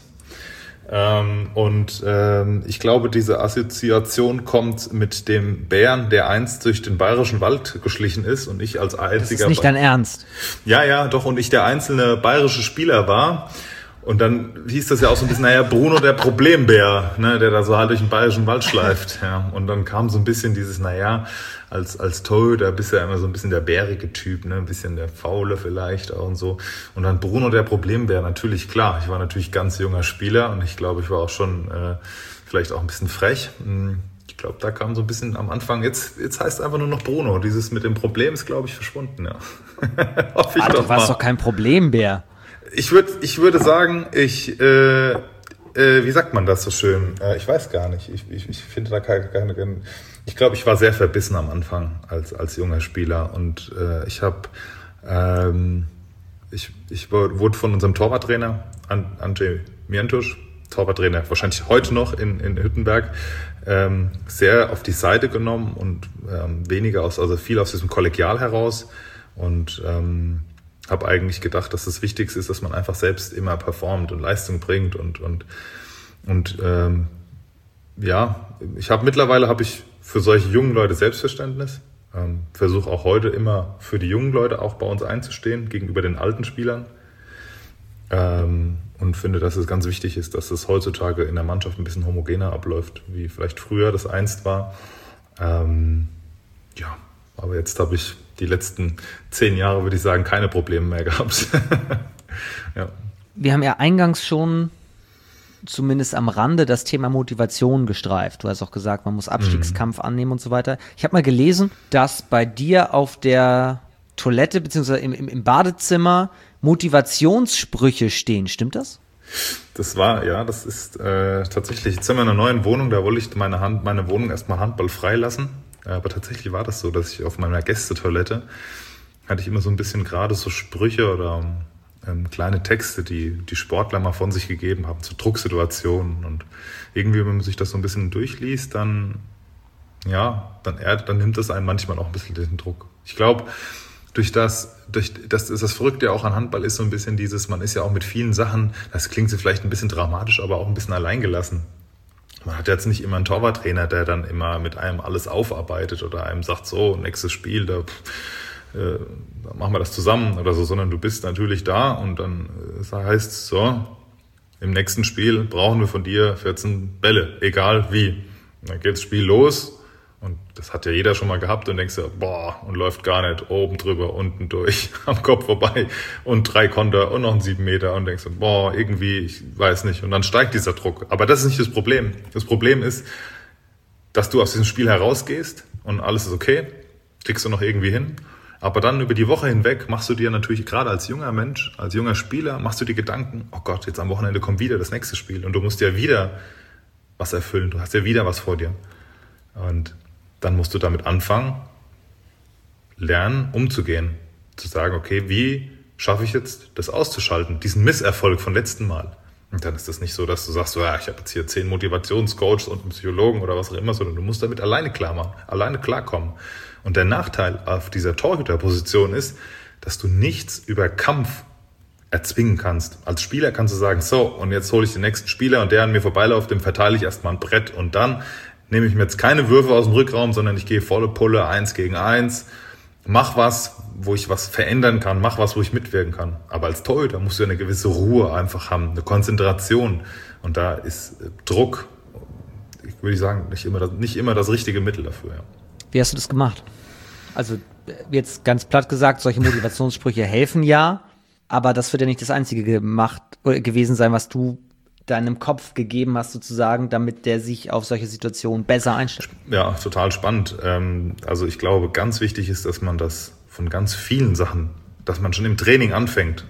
Ich glaube, diese Assoziation kommt mit dem Bären, der einst durch den bayerischen Wald geschlichen ist und ich als einziger... Das ist nicht dein Ernst? Ja, doch, und ich der einzelne bayerische Spieler war. Und dann hieß das ja auch so ein bisschen, Bruno der Problembär, ne, der da so halt durch den bayerischen Wald schleift. Ja. Und dann kam so ein bisschen dieses, als Torhüter bist du ja immer so ein bisschen der bärige Typ, ne, ein bisschen der Faule vielleicht auch und so. Und dann Bruno der Problembär, natürlich, klar. Ich war natürlich ganz junger Spieler und ich glaube, ich war auch schon vielleicht auch ein bisschen frech. Ich glaube, da kam so ein bisschen am Anfang, jetzt heißt es einfach nur noch Bruno. Dieses mit dem Problem ist, glaube ich, verschwunden, ja. Du warst doch kein Problembär. Ich würde sagen, wie sagt man das so schön? Ich weiß gar nicht. Ich finde da keine. Ich glaube, ich war sehr verbissen am Anfang als junger Spieler und ich wurde von unserem Torwarttrainer Andrzej Mientusch, Torwarttrainer wahrscheinlich heute noch in Hüttenberg, sehr auf die Seite genommen und viel aus diesem Kollegial heraus und habe eigentlich gedacht, dass das Wichtigste ist, dass man einfach selbst immer performt und Leistung bringt mittlerweile habe ich für solche jungen Leute Selbstverständnis. Versuche auch heute immer für die jungen Leute auch bei uns einzustehen, gegenüber den alten Spielern. Und finde, dass es ganz wichtig ist, dass es heutzutage in der Mannschaft ein bisschen homogener abläuft, wie vielleicht früher das einst war. Aber jetzt habe ich die letzten 10 Jahre, würde ich sagen, keine Probleme mehr gehabt. Ja. Wir haben ja eingangs schon zumindest am Rande das Thema Motivation gestreift. Du hast auch gesagt, man muss Abstiegskampf annehmen und so weiter. Ich habe mal gelesen, dass bei dir auf der Toilette bzw. im Badezimmer Motivationssprüche stehen. Stimmt das? Das ist tatsächlich jetzt sind wir in einer neuen Wohnung, da wollte ich meine Wohnung erstmal handballfrei lassen. Aber tatsächlich war das so, dass ich auf meiner Gästetoilette hatte ich immer so ein bisschen gerade so Sprüche oder kleine Texte, die Sportler mal von sich gegeben haben, zu Drucksituationen. Und irgendwie, wenn man sich das so ein bisschen durchliest, dann nimmt das einen manchmal auch ein bisschen den Druck. Ich glaube, das Verrückte auch an Handball ist so ein bisschen man ist ja auch mit vielen Sachen, das klingt so vielleicht ein bisschen dramatisch, aber auch ein bisschen alleingelassen. Man hat jetzt nicht immer einen Torwarttrainer, der dann immer mit einem alles aufarbeitet oder einem sagt, so, nächstes Spiel, da machen wir das zusammen oder so, sondern du bist natürlich da und dann heißt es so, im nächsten Spiel brauchen wir von dir 14 Bälle, egal wie. Und dann geht das Spiel los und das hat ja jeder schon mal gehabt und denkst ja, und läuft gar nicht, oben drüber, unten durch, am Kopf vorbei und 3 Konter und noch ein 7 Meter und denkst irgendwie, ich weiß nicht. Und dann steigt dieser Druck. Aber das ist nicht das Problem. Das Problem ist, dass du aus diesem Spiel herausgehst und alles ist okay, kriegst du noch irgendwie hin. Aber dann über die Woche hinweg machst du dir natürlich, gerade als junger Mensch, als junger Spieler, machst du dir Gedanken, oh Gott, jetzt am Wochenende kommt wieder das nächste Spiel und du musst ja wieder was erfüllen, du hast ja wieder was vor dir. Und dann musst du damit anfangen, lernen, umzugehen. Zu sagen, okay, wie schaffe ich jetzt, das auszuschalten, diesen Misserfolg von letzten Mal. Und dann ist das nicht so, dass du sagst, ich habe jetzt hier 10 Motivationscoaches und einen Psychologen oder was auch immer, sondern du musst damit alleine klarkommen. Und der Nachteil auf dieser Torhüterposition ist, dass du nichts über Kampf erzwingen kannst. Als Spieler kannst du sagen, so, und jetzt hole ich den nächsten Spieler und der an mir vorbeiläuft, dem verteile ich erstmal ein Brett und dann nehme ich mir jetzt keine Würfe aus dem Rückraum, sondern ich gehe volle Pulle, 1 gegen 1, mach was, wo ich was verändern kann, mach was, wo ich mitwirken kann. Aber als Torhüter musst du eine gewisse Ruhe einfach haben, eine Konzentration. Und da ist Druck, würde ich sagen, nicht immer das richtige Mittel dafür. Ja. Wie hast du das gemacht? Also jetzt ganz platt gesagt, solche Motivationssprüche helfen ja, aber das wird ja nicht das Einzige gewesen sein, was du deinem Kopf gegeben hast sozusagen, damit der sich auf solche Situationen besser einstellt. Ja, total spannend. Also ich glaube, ganz wichtig ist, dass man das von ganz vielen Sachen, dass man schon im Training anfängt.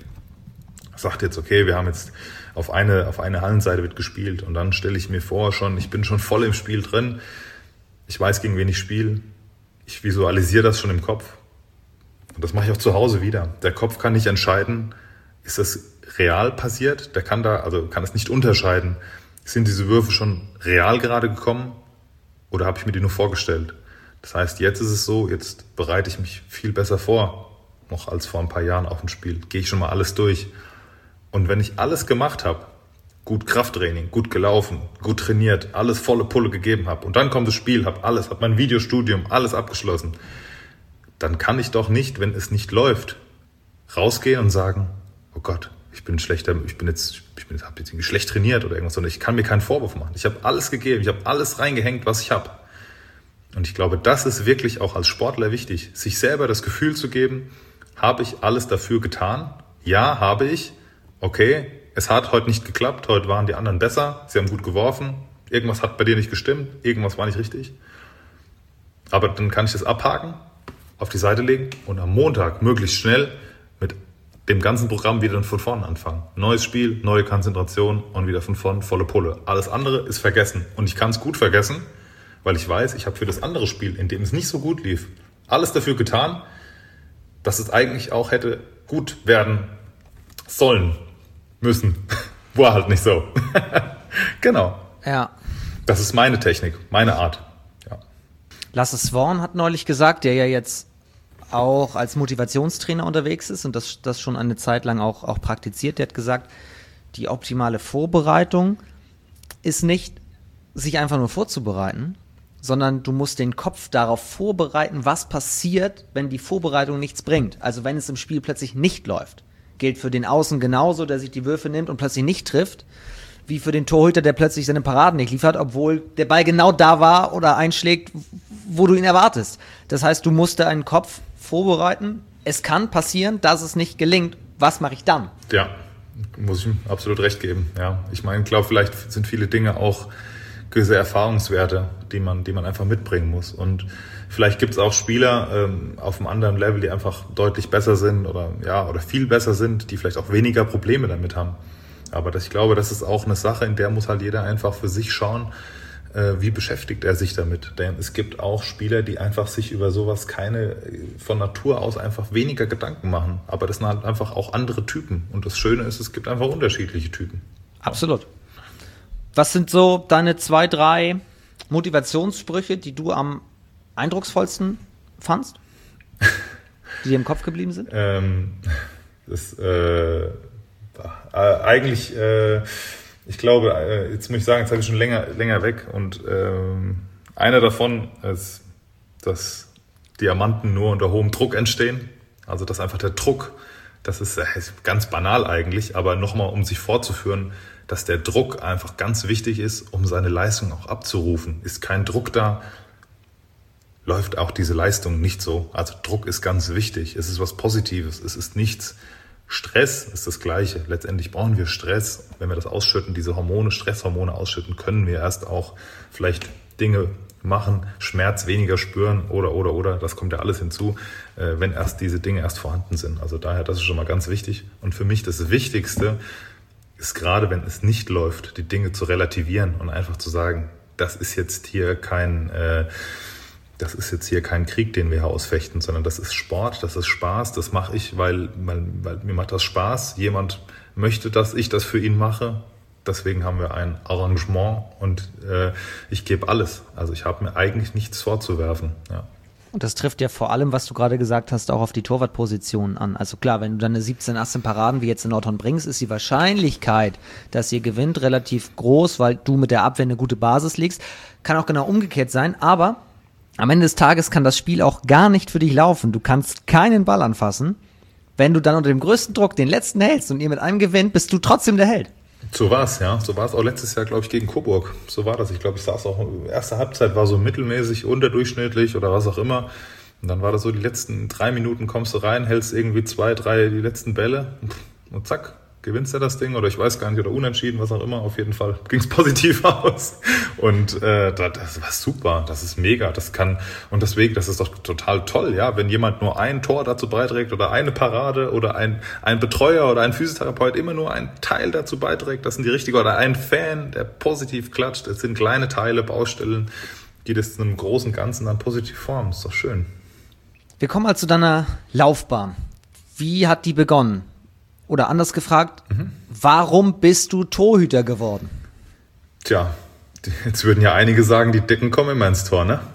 Sagt jetzt, okay, wir haben jetzt auf eine Hallenseite wird gespielt und dann stelle ich mir vor ich bin schon voll im Spiel drin. Ich weiß, gegen wen ich spiele. Ich visualisiere das schon im Kopf. Und das mache ich auch zu Hause wieder. Der Kopf kann nicht entscheiden, ist das real passiert? Der kann es nicht unterscheiden. Sind diese Würfe schon real gerade gekommen oder habe ich mir die nur vorgestellt? Das heißt, jetzt ist es so, jetzt bereite ich mich viel besser vor, noch als vor ein paar Jahren auf ein Spiel. Gehe ich schon mal alles durch. Und wenn ich alles gemacht habe, gut Krafttraining, gut gelaufen, gut trainiert, alles volle Pulle gegeben habe und dann kommt das Spiel, habe mein Videostudium, alles abgeschlossen, dann kann ich doch nicht, wenn es nicht läuft, rausgehen und sagen, oh Gott, ich habe jetzt irgendwie schlecht trainiert oder irgendwas, sondern ich kann mir keinen Vorwurf machen. Ich habe alles gegeben, ich habe alles reingehängt, was ich habe. Und ich glaube, das ist wirklich auch als Sportler wichtig, sich selber das Gefühl zu geben, habe ich alles dafür getan? Ja, habe ich. Okay, es hat heute nicht geklappt, heute waren die anderen besser, sie haben gut geworfen, irgendwas hat bei dir nicht gestimmt, irgendwas war nicht richtig. Aber dann kann ich das abhaken, auf die Seite legen und am Montag möglichst schnell mit dem ganzen Programm wieder von vorne anfangen. Neues Spiel, neue Konzentration und wieder von vorne volle Pulle. Alles andere ist vergessen und ich kann es gut vergessen, weil ich weiß, ich habe für das andere Spiel, in dem es nicht so gut lief, alles dafür getan, dass es eigentlich auch hätte gut werden sollen, müssen. War halt nicht so. Genau. Ja. Das ist meine Technik, meine Art. Ja. Lasse Swann hat neulich gesagt, der ja jetzt auch als Motivationstrainer unterwegs ist und das schon eine Zeit lang auch praktiziert. Der hat gesagt, die optimale Vorbereitung ist nicht, sich einfach nur vorzubereiten, sondern du musst den Kopf darauf vorbereiten, was passiert, wenn die Vorbereitung nichts bringt. Also wenn es im Spiel plötzlich nicht läuft. Gilt für den Außen genauso, der sich die Würfe nimmt und plötzlich nicht trifft, wie für den Torhüter, der plötzlich seine Paraden nicht liefert, obwohl der Ball genau da war oder einschlägt, wo du ihn erwartest. Das heißt, du musst deinen Kopf vorbereiten. Es kann passieren, dass es nicht gelingt. Was mache ich dann? Ja, muss ich ihm absolut recht geben. Ja, ich meine, ich glaube, vielleicht sind viele Dinge auch gewisse Erfahrungswerte, die man einfach mitbringen muss. Und vielleicht gibt es auch Spieler auf einem anderen Level, die einfach deutlich besser sind oder viel besser sind, die vielleicht auch weniger Probleme damit haben. Aber ich glaube, das ist auch eine Sache, in der muss halt jeder einfach für sich schauen, wie beschäftigt er sich damit. Denn es gibt auch Spieler, die einfach sich über sowas von Natur aus einfach weniger Gedanken machen. Aber das sind halt einfach auch andere Typen. Und das Schöne ist, es gibt einfach unterschiedliche Typen. Absolut. Was sind so deine 2, 3 Motivationssprüche, die du am eindrucksvollsten fandst? Die dir im Kopf geblieben sind? Ich glaube, jetzt muss ich sagen, jetzt habe ich schon länger weg und einer davon ist, dass Diamanten nur unter hohem Druck entstehen. Also dass einfach der Druck, das ist ganz banal eigentlich, aber nochmal, um sich vorzuführen, dass der Druck einfach ganz wichtig ist, um seine Leistung auch abzurufen. Ist kein Druck da, läuft auch diese Leistung nicht so. Also Druck ist ganz wichtig, es ist was Positives, es ist nichts. Stress ist das Gleiche. Letztendlich brauchen wir Stress. Wenn wir das ausschütten, diese Stresshormone ausschütten, können wir erst auch vielleicht Dinge machen, Schmerz weniger spüren oder. Das kommt ja alles hinzu, wenn erst diese Dinge erst vorhanden sind. Also daher, das ist schon mal ganz wichtig. Und für mich das Wichtigste ist gerade, wenn es nicht läuft, die Dinge zu relativieren und einfach zu sagen, das ist jetzt hier kein Krieg, den wir hier ausfechten, sondern das ist Sport, das ist Spaß, das mache ich, weil mir macht das Spaß. Jemand möchte, dass ich das für ihn mache. Deswegen haben wir ein Arrangement und ich gebe alles. Also ich habe mir eigentlich nichts vorzuwerfen. Ja. Und das trifft ja vor allem, was du gerade gesagt hast, auch auf die Torwartpositionen an. Also klar, wenn du dann eine 17, 18 Paraden wie jetzt in Nordhorn bringst, ist die Wahrscheinlichkeit, dass ihr gewinnt, relativ groß, weil du mit der Abwehr eine gute Basis legst. Kann auch genau umgekehrt sein, aber am Ende des Tages kann das Spiel auch gar nicht für dich laufen. Du kannst keinen Ball anfassen. Wenn du dann unter dem größten Druck den letzten hältst und ihr mit einem gewinnt, bist du trotzdem der Held. So war es, ja. So war es auch letztes Jahr, glaube ich, gegen Coburg. So war das. Ich glaube, ich saß auch, erste Halbzeit war so mittelmäßig, unterdurchschnittlich oder was auch immer. Und dann war das so, die letzten 3 Minuten kommst du rein, hältst irgendwie 2, 3 die letzten Bälle und zack, gewinnst du das Ding oder ich weiß gar nicht, oder unentschieden, was auch immer. Auf jeden Fall ging es positiv aus. Und das war super, das ist mega. Und deswegen, das ist doch total toll, ja, wenn jemand nur ein Tor dazu beiträgt oder eine Parade oder ein Betreuer oder ein Physiotherapeut immer nur einen Teil dazu beiträgt, das sind die richtigen, oder ein Fan, der positiv klatscht, es sind kleine Teile, Baustellen, die das in einem großen Ganzen dann positiv formen. Ist doch schön. Wir kommen mal zu deiner Laufbahn. Wie hat die begonnen? Oder anders gefragt, warum bist du Torhüter geworden? Tja, jetzt würden ja einige sagen, die Dicken kommen immer ins Tor, ne?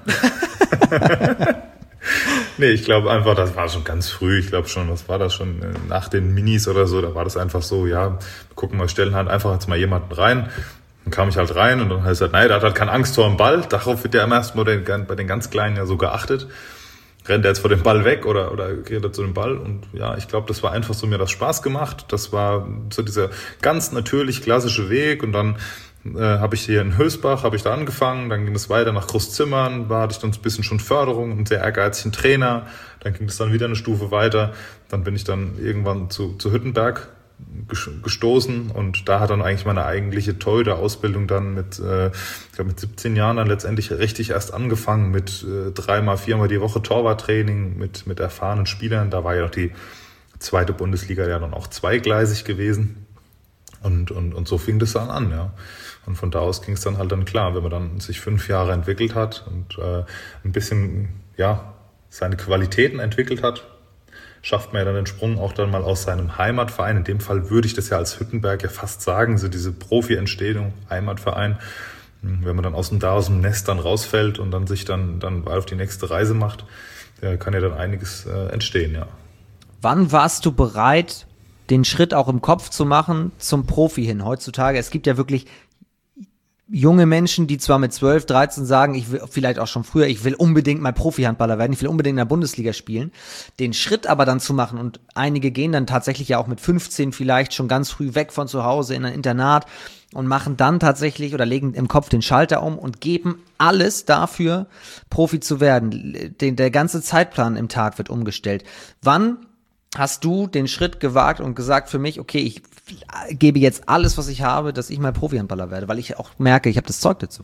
Nee, ich glaube einfach, das war schon ganz früh. Ich glaube schon, was war das schon nach den Minis oder so, da war das einfach so, ja, gucken wir, stellen halt einfach jetzt mal jemanden rein. Dann kam ich halt rein und dann heißt halt, nein, der hat halt keine Angst vor dem Ball. Darauf wird ja immer erst mal bei den ganz Kleinen ja so geachtet. Rennt er jetzt vor dem Ball weg oder geht er zu dem Ball? Und ja, ich glaube, das war einfach so, mir das Spaß gemacht. Das war so dieser ganz natürlich klassische Weg. Und dann habe ich hier in Hösbach, habe ich da angefangen. Dann ging es weiter nach Großzimmern. Da hatte ich dann ein bisschen schon Förderung, einen sehr ehrgeizigen Trainer. Dann ging es dann wieder eine Stufe weiter. Dann bin ich dann irgendwann zu Hüttenberg gestoßen und da hat dann eigentlich meine eigentliche Torhüter-Ausbildung dann mit 17 Jahren dann letztendlich richtig erst angefangen mit 3-mal, 4-mal die Woche Torwarttraining mit erfahrenen Spielern. Da war ja noch die zweite Bundesliga ja dann auch zweigleisig gewesen und so fing das dann an, ja. Und von da aus ging es dann halt dann klar, wenn man dann sich 5 Jahre entwickelt hat und ein bisschen, ja, seine Qualitäten entwickelt hat, schafft man ja dann den Sprung auch dann mal aus seinem Heimatverein. In dem Fall würde ich das ja als Hüttenberg ja fast sagen, so diese Profi-Entstehung, Heimatverein. Wenn man dann aus dem Nest dann rausfällt und dann sich dann auf die nächste Reise macht, kann ja dann einiges entstehen, ja. Wann warst du bereit, den Schritt auch im Kopf zu machen zum Profi hin? Heutzutage, es gibt ja wirklich junge Menschen, die zwar mit 12, 13 sagen, ich will vielleicht auch schon früher, ich will unbedingt mal Profi-Handballer werden, ich will unbedingt in der Bundesliga spielen, den Schritt aber dann zu machen, und einige gehen dann tatsächlich ja auch mit 15 vielleicht schon ganz früh weg von zu Hause in ein Internat und machen dann tatsächlich oder legen im Kopf den Schalter um und geben alles dafür, Profi zu werden. Der ganze Zeitplan im Tag wird umgestellt. Wann hast du den Schritt gewagt und gesagt für mich, okay, ich gebe jetzt alles, was ich habe, dass ich mal Profi-Handballer werde, weil ich auch merke, ich habe das Zeug dazu?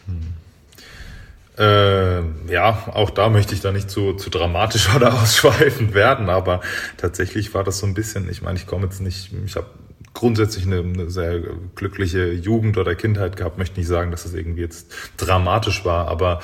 Ja, auch da möchte ich da nicht zu dramatisch oder ausschweifend werden, aber tatsächlich war das so ein bisschen, ich meine, ich habe grundsätzlich eine sehr glückliche Jugend oder Kindheit gehabt, möchte nicht sagen, dass das irgendwie jetzt dramatisch war, aber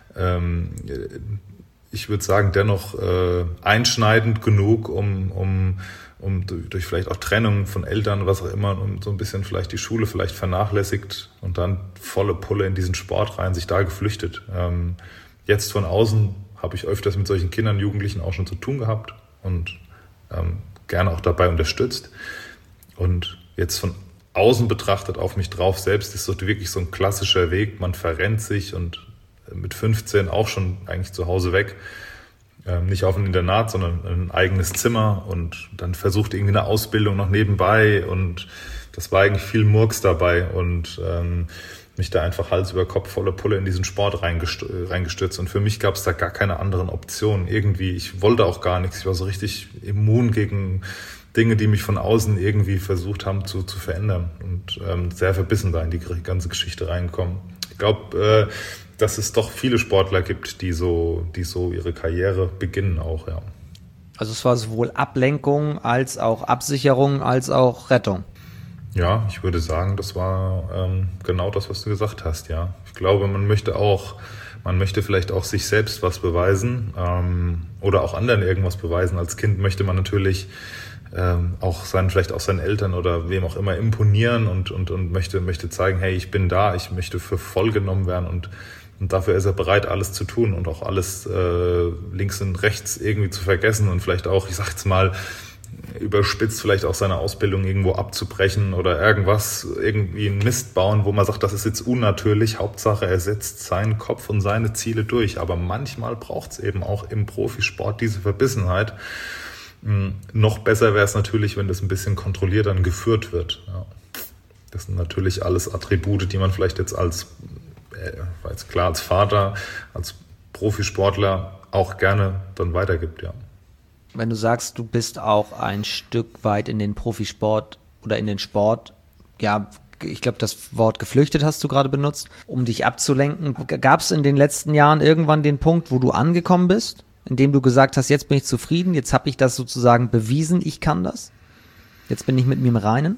ich würde sagen, dennoch einschneidend genug, um durch vielleicht auch Trennung von Eltern, was auch immer, und so ein bisschen vielleicht die Schule vielleicht vernachlässigt und dann volle Pulle in diesen Sport rein, sich da geflüchtet. Jetzt von außen habe ich öfters mit solchen Kindern, Jugendlichen auch schon zu tun gehabt und gerne auch dabei unterstützt. Und jetzt von außen betrachtet auf mich drauf selbst ist so wirklich so ein klassischer Weg. Man verrennt sich und mit 15 auch schon eigentlich zu Hause weg. Nicht auf ein Internat, sondern ein eigenes Zimmer und dann versucht irgendwie eine Ausbildung noch nebenbei und das war eigentlich viel Murks dabei und mich da einfach Hals über Kopf volle Pulle in diesen Sport reingestürzt und für mich gab es da gar keine anderen Optionen. Irgendwie, ich wollte auch gar nichts, ich war so richtig immun gegen Dinge, die mich von außen irgendwie versucht haben zu verändern und sehr verbissen da in die ganze Geschichte reinkommen. Ich glaube, dass es doch viele Sportler gibt, die so ihre Karriere beginnen auch, ja. Also es war sowohl Ablenkung als auch Absicherung als auch Rettung. Ja, ich würde sagen, das war genau das, was du gesagt hast, ja. Ich glaube, man möchte vielleicht auch sich selbst was beweisen oder auch anderen irgendwas beweisen. Als Kind möchte man natürlich vielleicht auch seinen Eltern oder wem auch immer imponieren und möchte zeigen, hey, ich bin da, ich möchte für voll genommen werden und dafür ist er bereit, alles zu tun und auch alles links und rechts irgendwie zu vergessen und vielleicht auch, ich sag jetzt mal, überspitzt vielleicht auch seine Ausbildung irgendwo abzubrechen oder irgendwie einen Mist bauen, wo man sagt, das ist jetzt unnatürlich, Hauptsache er setzt seinen Kopf und seine Ziele durch. Aber manchmal braucht es eben auch im Profisport diese Verbissenheit. Noch besser wäre es natürlich, wenn das ein bisschen kontrolliert dann geführt wird. Ja. Das sind natürlich alles Attribute, die man vielleicht jetzt als Vater, als Profisportler auch gerne dann weitergibt, ja. Wenn du sagst, du bist auch ein Stück weit in den Profisport oder in den Sport, ja, ich glaube, das Wort geflüchtet hast du gerade benutzt, um dich abzulenken. Gab es in den letzten Jahren irgendwann den Punkt, wo du angekommen bist, in dem du gesagt hast, jetzt bin ich zufrieden, jetzt habe ich das sozusagen bewiesen, ich kann das? Jetzt bin ich mit mir im Reinen?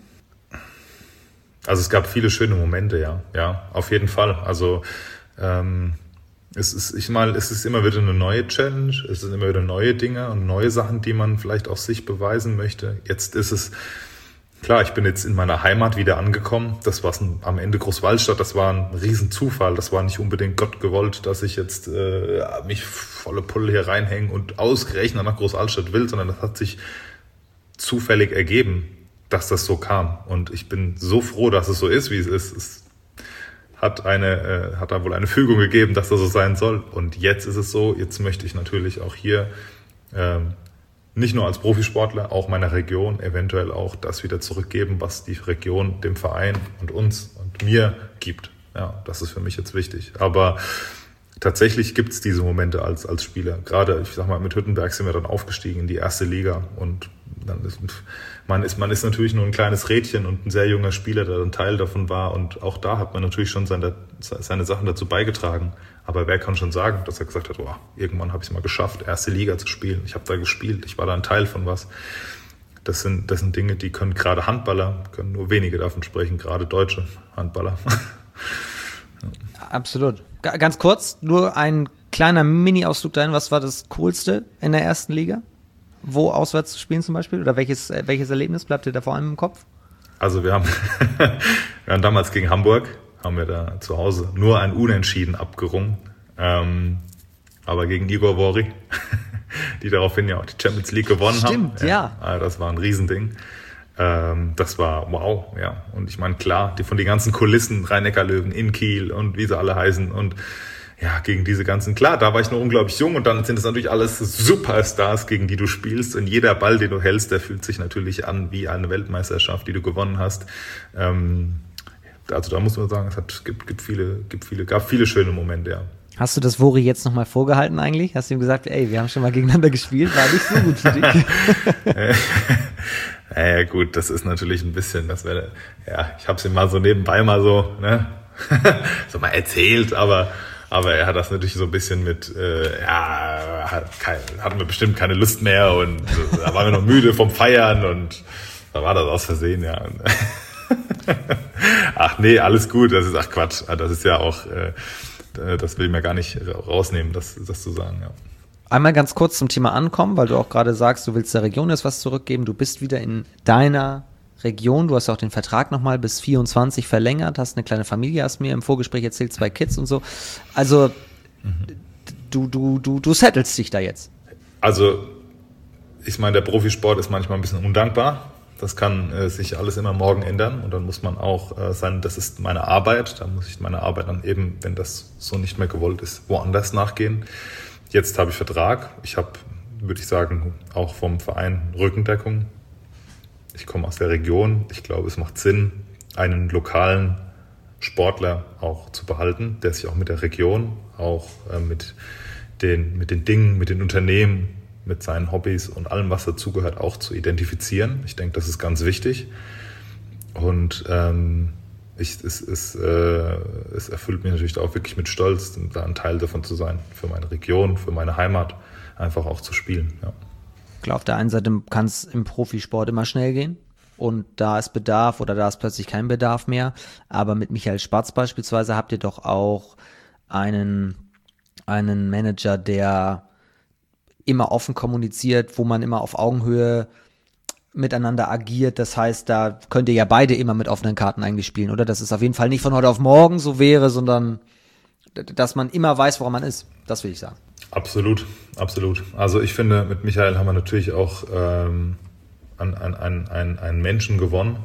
Also es gab viele schöne Momente, ja, auf jeden Fall. Also es ist immer wieder eine neue Challenge, es sind immer wieder neue Dinge und neue Sachen, die man vielleicht auch sich beweisen möchte. Jetzt ist es, klar, ich bin jetzt in meiner Heimat wieder angekommen. Das war am Ende Großwallstadt, das war ein Riesenzufall. Das war nicht unbedingt Gott gewollt, dass ich jetzt mich volle Pulle hier reinhänge und ausgerechnet nach Großwallstadt will, sondern das hat sich zufällig ergeben, dass das so kam. Und ich bin so froh, dass es so ist, wie es ist. Es hat da wohl eine Fügung gegeben, dass das so sein soll. Und jetzt ist es so, jetzt möchte ich natürlich auch hier nicht nur als Profisportler, auch meiner Region eventuell auch das wieder zurückgeben, was die Region dem Verein und uns und mir gibt. Ja, das ist für mich jetzt wichtig. Aber tatsächlich gibt es diese Momente als Spieler. Gerade, ich sag mal, mit Hüttenberg sind wir dann aufgestiegen in die erste Liga und dann man ist natürlich nur ein kleines Rädchen und ein sehr junger Spieler, der dann Teil davon war und auch da hat man natürlich schon seine Sachen dazu beigetragen. Aber wer kann schon sagen, dass er gesagt hat, irgendwann habe ich es mal geschafft, erste Liga zu spielen. Ich habe da gespielt, ich war da ein Teil von was. Das sind Dinge, die können gerade Handballer, können nur wenige davon sprechen, gerade deutsche Handballer. Absolut. Ganz kurz, nur ein kleiner Mini-Ausflug dahin. Was war das Coolste in der ersten Liga? Wo auswärts zu spielen zum Beispiel? Oder welches Erlebnis bleibt dir da vor allem im Kopf? Also wir haben damals gegen Hamburg, haben wir da zu Hause nur ein Unentschieden abgerungen. aber gegen Igor Vori, die daraufhin ja auch die Champions League gewonnen haben. Stimmt, ja. Das war ein Riesending. Das war wow, ja. Und ich meine, klar, von den ganzen Kulissen, Rhein-Neckar-Löwen in Kiel und wie sie alle heißen und ja, gegen diese ganzen, klar, da war ich noch unglaublich jung und dann sind es natürlich alles Superstars, gegen die du spielst und jeder Ball, den du hältst, der fühlt sich natürlich an wie eine Weltmeisterschaft, die du gewonnen hast. Also da muss man sagen, gab viele schöne Momente, ja. Hast du das Vori jetzt nochmal vorgehalten eigentlich? Hast du ihm gesagt, ey, wir haben schon mal gegeneinander gespielt, war nicht so gut für dich? Ja, gut, das ist natürlich ein bisschen, ich habe es ihm mal so nebenbei mal so, ne, so mal erzählt, aber er hat das natürlich so ein bisschen mit, hatten wir bestimmt keine Lust mehr und da waren wir noch müde vom Feiern und da war das aus Versehen, ja. Ach nee, alles gut, ach Quatsch, das ist ja auch, das will ich mir gar nicht rausnehmen, das zu sagen, ja. Einmal ganz kurz zum Thema Ankommen, weil du auch gerade sagst, du willst der Region jetzt was zurückgeben. Du bist wieder in deiner Region. Du hast auch den Vertrag nochmal bis 24 verlängert, hast eine kleine Familie, hast mir im Vorgespräch erzählt, 2 Kids und so. Also du settelst dich da jetzt. Also ich meine, der Profisport ist manchmal ein bisschen undankbar. Das kann sich alles immer morgen ändern und dann muss man auch sagen, das ist meine Arbeit. Da muss ich meine Arbeit dann eben, wenn das so nicht mehr gewollt ist, woanders nachgehen. Jetzt habe ich Vertrag. Ich habe, würde ich sagen, auch vom Verein Rückendeckung. Ich komme aus der Region. Ich glaube, es macht Sinn, einen lokalen Sportler auch zu behalten, der sich auch mit der Region, auch mit den Dingen, mit den Unternehmen, mit seinen Hobbys und allem, was dazugehört, auch zu identifizieren. Ich denke, das ist ganz wichtig. Und es erfüllt mich natürlich auch wirklich mit Stolz, da ein Teil davon zu sein, für meine Region, für meine Heimat, einfach auch zu spielen. Ja. Klar, auf der einen Seite kann es im Profisport immer schnell gehen und da ist Bedarf oder da ist plötzlich kein Bedarf mehr. Aber mit Michael Spatz beispielsweise habt ihr doch auch einen Manager, der immer offen kommuniziert, wo man immer auf Augenhöhe miteinander agiert. Das heißt, da könnt ihr ja beide immer mit offenen Karten eigentlich spielen, oder? Dass es auf jeden Fall nicht von heute auf morgen so wäre, sondern dass man immer weiß, woran man ist. Das will ich sagen. Absolut, absolut. Also ich finde, mit Michael haben wir natürlich auch einen Menschen gewonnen,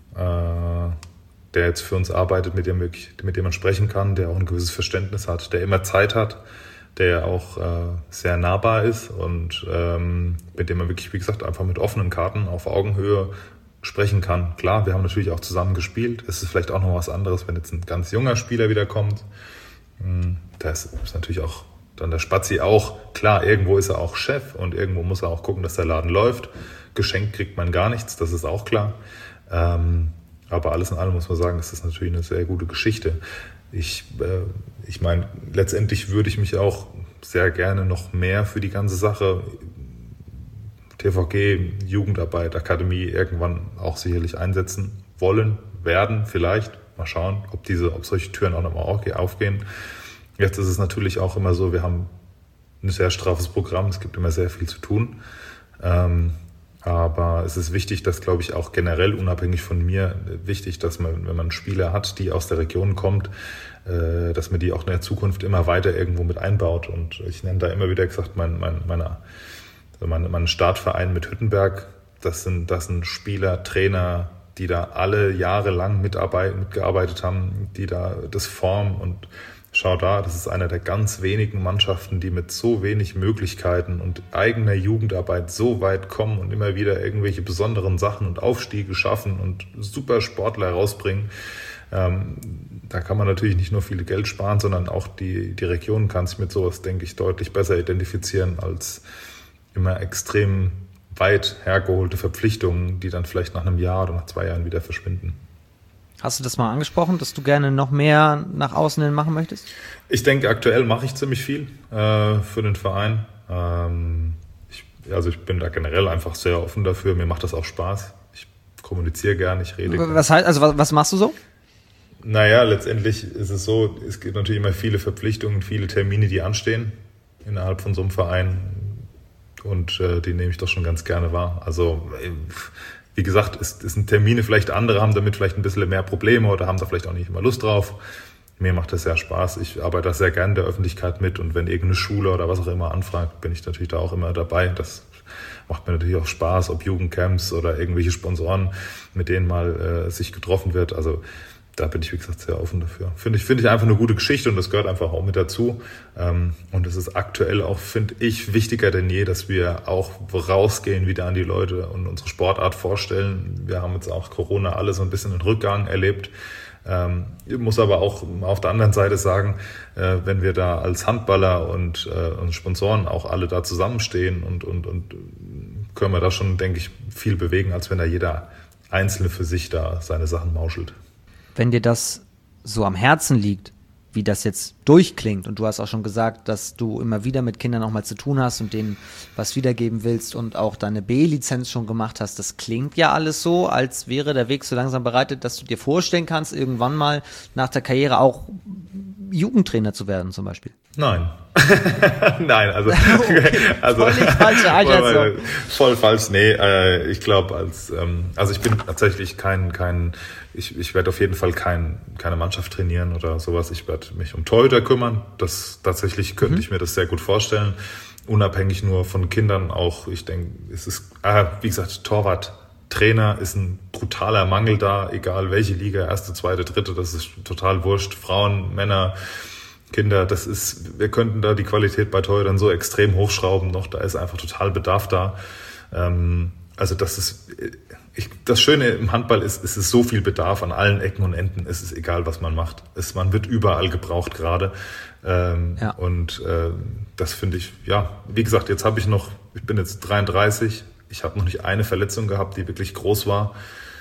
der jetzt für uns arbeitet, mit dem man sprechen kann, der auch ein gewisses Verständnis hat, der immer Zeit hat, der auch sehr nahbar ist und mit dem man wirklich, wie gesagt, einfach mit offenen Karten auf Augenhöhe sprechen kann. Klar, wir haben natürlich auch zusammen gespielt. Es ist vielleicht auch noch was anderes, wenn jetzt ein ganz junger Spieler wieder kommt. Da ist natürlich auch dann der Spazi auch, klar, irgendwo ist er auch Chef und irgendwo muss er auch gucken, dass der Laden läuft. Geschenkt kriegt man gar nichts, das ist auch klar. Aber alles in allem muss man sagen, das ist natürlich eine sehr gute Geschichte. Ich meine, letztendlich würde ich mich auch sehr gerne noch mehr für die ganze Sache TVG, Jugendarbeit, Akademie irgendwann auch sicherlich einsetzen wollen, werden, vielleicht. Mal schauen, ob solche Türen auch nochmal aufgehen. Jetzt ist es natürlich auch immer so, wir haben ein sehr straffes Programm, es gibt immer sehr viel zu tun. Aber es ist wichtig, dass, glaube ich, auch generell unabhängig von mir wichtig, dass man, wenn man einen Spieler hat, die aus der Region kommt, dass man die auch in der Zukunft immer weiter irgendwo mit einbaut. Und ich nenne da immer wieder gesagt, mein Startverein mit Hüttenberg, das sind Spieler, Trainer, die da alle Jahre lang mitgearbeitet haben, die da das formen und schau da, das ist einer der ganz wenigen Mannschaften, die mit so wenig Möglichkeiten und eigener Jugendarbeit so weit kommen und immer wieder irgendwelche besonderen Sachen und Aufstiege schaffen und super Sportler rausbringen. Da kann man natürlich nicht nur viel Geld sparen, sondern auch die Region kann sich mit sowas, denke ich, deutlich besser identifizieren als immer extrem weit hergeholte Verpflichtungen, die dann vielleicht nach einem Jahr oder nach 2 Jahren wieder verschwinden. Hast du das mal angesprochen, dass du gerne noch mehr nach außen hin machen möchtest? Ich denke, aktuell mache ich ziemlich viel für den Verein. Ich bin da generell einfach sehr offen dafür. Mir macht das auch Spaß. Ich kommuniziere gern, ich rede gern. Was machst du so? Naja, letztendlich ist es so, es gibt natürlich immer viele Verpflichtungen, viele Termine, die anstehen innerhalb von so einem Verein. Und die nehme ich doch schon ganz gerne wahr. Also wie gesagt, es sind Termine, vielleicht andere haben damit vielleicht ein bisschen mehr Probleme oder haben da vielleicht auch nicht immer Lust drauf. mir macht das sehr Spaß. Ich arbeite da sehr gerne in der Öffentlichkeit mit und wenn irgendeine Schule oder was auch immer anfragt, bin ich natürlich da auch immer dabei. Das macht mir natürlich auch Spaß, ob Jugendcamps oder irgendwelche Sponsoren, mit denen mal sich getroffen wird. Also da bin ich, wie gesagt, sehr offen dafür. Finde ich einfach eine gute Geschichte und das gehört einfach auch mit dazu. Und es ist aktuell auch, finde ich, wichtiger denn je, dass wir auch rausgehen wieder an die Leute und unsere Sportart vorstellen. Wir haben jetzt auch Corona alle so ein bisschen einen Rückgang erlebt. Ich muss aber auch auf der anderen Seite sagen, wenn wir da als Handballer und Sponsoren auch alle da zusammenstehen und können wir da schon, denke ich, viel bewegen, als wenn da jeder Einzelne für sich da seine Sachen mauschelt. Wenn dir das so am Herzen liegt, wie das jetzt durchklingt, und du hast auch schon gesagt, dass du immer wieder mit Kindern auch mal zu tun hast und denen was wiedergeben willst und auch deine B-Lizenz schon gemacht hast, das klingt ja alles so, als wäre der Weg so langsam bereitet, dass du dir vorstellen kannst, irgendwann mal nach der Karriere auch Jugendtrainer zu werden zum Beispiel. Nein. Nein, also, völlig falsche Einschätzung. Voll falsch, nee, ich glaube, also ich bin tatsächlich ich werde auf jeden Fall keine Mannschaft trainieren oder sowas. Ich werde mich um Torhüter kümmern. Das tatsächlich könnte ich mir das sehr gut vorstellen. Unabhängig nur von Kindern auch. Ich denke, es ist, wie gesagt, Torwarttrainer ist ein brutaler Mangel da, egal welche Liga, erste, zweite, dritte, das ist total wurscht. Frauen, Männer, Kinder, wir könnten da die Qualität bei Torhütern so extrem hochschrauben noch, da ist einfach total Bedarf da. Also das Schöne im Handball ist, es ist so viel Bedarf an allen Ecken und Enden, es ist egal, was man macht. Man wird überall gebraucht gerade. Und das finde ich, ja, wie gesagt, ich bin jetzt 33, ich habe noch nicht eine Verletzung gehabt, die wirklich groß war.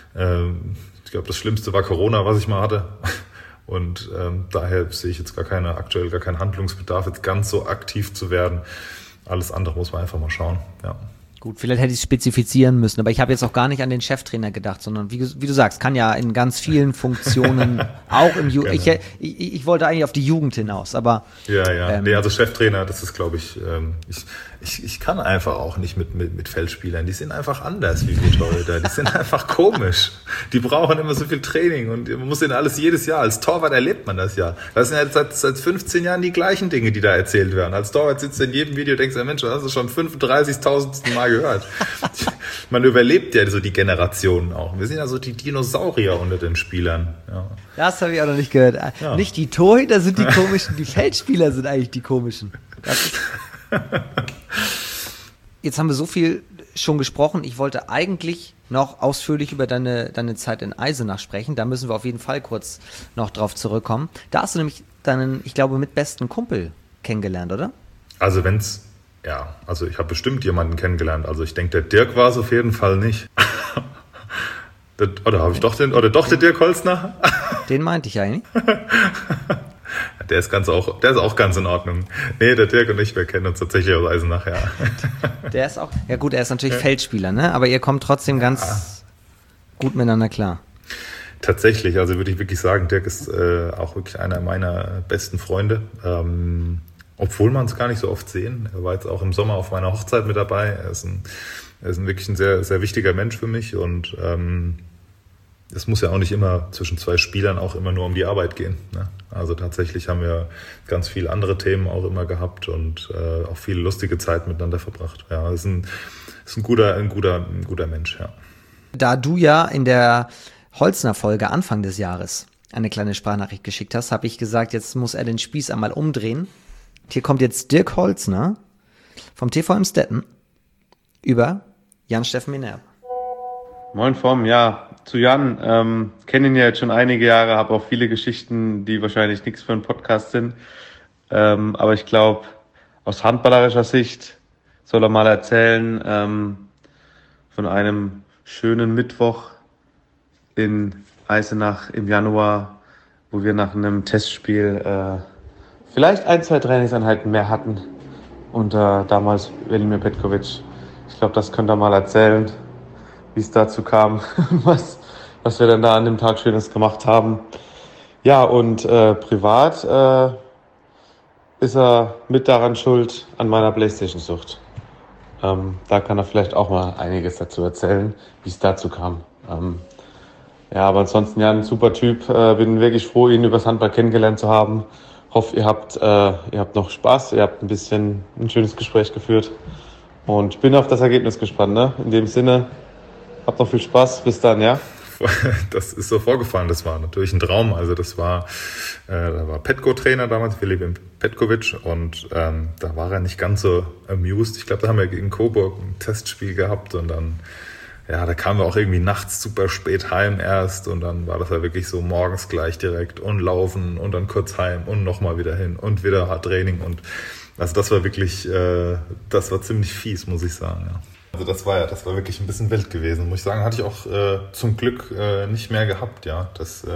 Ich glaube, das Schlimmste war Corona, was ich mal hatte. Und daher sehe ich jetzt aktuell gar keinen Handlungsbedarf, jetzt ganz so aktiv zu werden. Alles andere muss man einfach mal schauen, ja. Gut, vielleicht hätte ich es spezifizieren müssen, aber ich habe jetzt auch gar nicht an den Cheftrainer gedacht, sondern wie du sagst, kann ja in ganz vielen Funktionen auch im ich wollte eigentlich auf die Jugend hinaus, aber... Ja. Nee, also Cheftrainer, das ist, glaube ich, ich kann einfach auch nicht mit Feldspielern, die sind einfach anders wie wir Torhüter, die sind einfach komisch, die brauchen immer so viel Training und man muss ihnen alles jedes Jahr, als Torwart erlebt man das ja. Das sind ja seit 15 Jahren die gleichen Dinge, die da erzählt werden. Als Torwart sitzt du in jedem Video und denkst, Mensch, das hast du schon 35.000. Mal gehört. Man überlebt ja so die Generationen auch. Wir sind ja so die Dinosaurier unter den Spielern. Ja. Das habe ich auch noch nicht gehört. Ja. Nicht die Torhüter sind die komischen, die Feldspieler sind eigentlich die komischen. Jetzt haben wir so viel schon gesprochen. Ich wollte eigentlich noch ausführlich über deine Zeit in Eisenach sprechen. Da müssen wir auf jeden Fall kurz noch drauf zurückkommen. Da hast du nämlich deinen, ich glaube, mitbesten Kumpel kennengelernt, oder? Also ich habe bestimmt jemanden kennengelernt. Also ich denke, der Dirk war es auf jeden Fall nicht. Oder doch der Dirk Holzner? Den meinte ich eigentlich. Der ist auch ganz in Ordnung. Nee, der Dirk und ich, wir kennen uns tatsächlich aus Eisenach, ja. Der ist auch, ja gut, er ist natürlich Feldspieler, ne? Aber ihr kommt trotzdem ganz gut miteinander klar. Tatsächlich, also würde ich wirklich sagen, Dirk ist auch wirklich einer meiner besten Freunde. Obwohl man es gar nicht so oft sehen. Er war jetzt auch im Sommer auf meiner Hochzeit mit dabei. Er ist wirklich ein sehr, sehr wichtiger Mensch für mich und es muss ja auch nicht immer zwischen zwei Spielern auch immer nur um die Arbeit gehen. Ne? Also tatsächlich haben wir ganz viele andere Themen auch immer gehabt und auch viele lustige Zeit miteinander verbracht. Ja, ist ein guter Mensch, ja. Da du ja in der Holzner-Folge Anfang des Jahres eine kleine Sprachnachricht geschickt hast, habe ich gesagt, jetzt muss er den Spieß einmal umdrehen. Hier kommt jetzt Dirk Holzner vom TV Emstetten über Jan-Steffen Minerb. Moin Vom, ja, zu Jan. Kenne ihn ja jetzt schon einige Jahre, habe auch viele Geschichten, die wahrscheinlich nichts für einen Podcast sind. Aber ich glaube, aus handballerischer Sicht soll er mal erzählen von einem schönen Mittwoch in Eisenach im Januar, wo wir nach einem Testspiel vielleicht 1-2 Trainingseinheiten mehr hatten unter damals Velimir Petkovic. Ich glaube, das könnt ihr mal erzählen, wie es dazu kam, was wir dann da an dem Tag Schönes gemacht haben. Ja, und privat ist er mit daran schuld an meiner Playstation-Sucht. Da kann er vielleicht auch mal einiges dazu erzählen, wie es dazu kam. Ja, aber ansonsten ja ein super Typ. Bin wirklich froh, ihn übers Handball kennengelernt zu haben. Hoffe, ihr habt noch Spaß, ihr habt ein schönes Gespräch geführt. Und ich bin auf das Ergebnis gespannt, ne? In dem Sinne, habt noch viel Spaß. Bis dann, ja? Das ist so vorgefallen, das war natürlich ein Traum. Also da war Petko-Trainer damals, Filip Petkovic, und da war er nicht ganz so amused. Ich glaube, da haben wir gegen Coburg ein Testspiel gehabt und dann, ja, da kamen wir auch irgendwie nachts super spät heim erst und dann war das ja wirklich so morgens gleich direkt und laufen und dann kurz heim und nochmal wieder hin und wieder Training und also das war wirklich, das war ziemlich fies, muss ich sagen, ja. Also das war wirklich ein bisschen wild gewesen, muss ich sagen, hatte ich auch zum Glück nicht mehr gehabt, ja.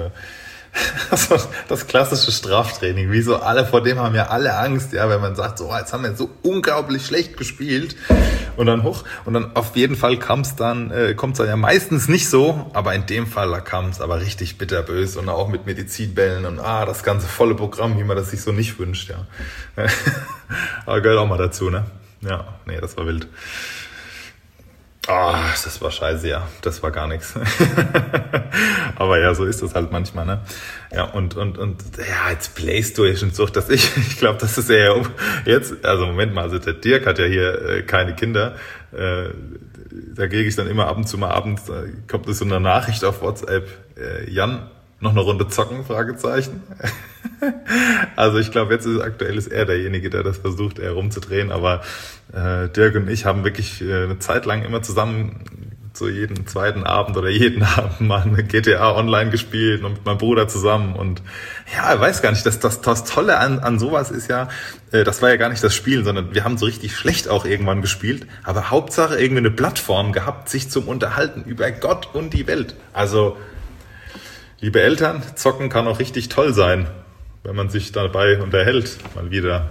Das klassische Straftraining, wie so alle, vor dem haben ja alle Angst, ja, wenn man sagt, so, jetzt haben wir so unglaublich schlecht gespielt und dann auf jeden Fall kommt's dann ja meistens nicht so, aber in dem Fall, da kam es aber richtig bitterbös und auch mit Medizinbällen und das ganze volle Programm, wie man das sich so nicht wünscht, ja. Aber gehört auch mal dazu, ne? Ja, nee, das war wild. Das war scheiße, ja. Das war gar nichts. Aber ja, so ist das halt manchmal, ne? Ja, und ja, jetzt Playstation sucht das ich glaube, das ist eher jetzt, also Moment mal, also der Dirk hat ja hier keine Kinder. Da gehe ich dann immer ab und zu mal abends, kommt so eine Nachricht auf WhatsApp, Jan, noch eine Runde zocken, Fragezeichen. Also ich glaube, jetzt aktuell ist er derjenige, der das versucht, eher rumzudrehen, aber Dirk und ich haben wirklich eine Zeit lang immer zusammen so jeden zweiten Abend oder jeden Abend mal eine GTA Online gespielt und mit meinem Bruder zusammen und ja, ich weiß gar nicht, das Tolle an sowas ist ja, das war ja gar nicht das Spielen, sondern wir haben so richtig schlecht auch irgendwann gespielt, aber Hauptsache irgendwie eine Plattform gehabt, sich zum Unterhalten über Gott und die Welt. Also, liebe Eltern, zocken kann auch richtig toll sein, wenn man sich dabei unterhält, mal wieder.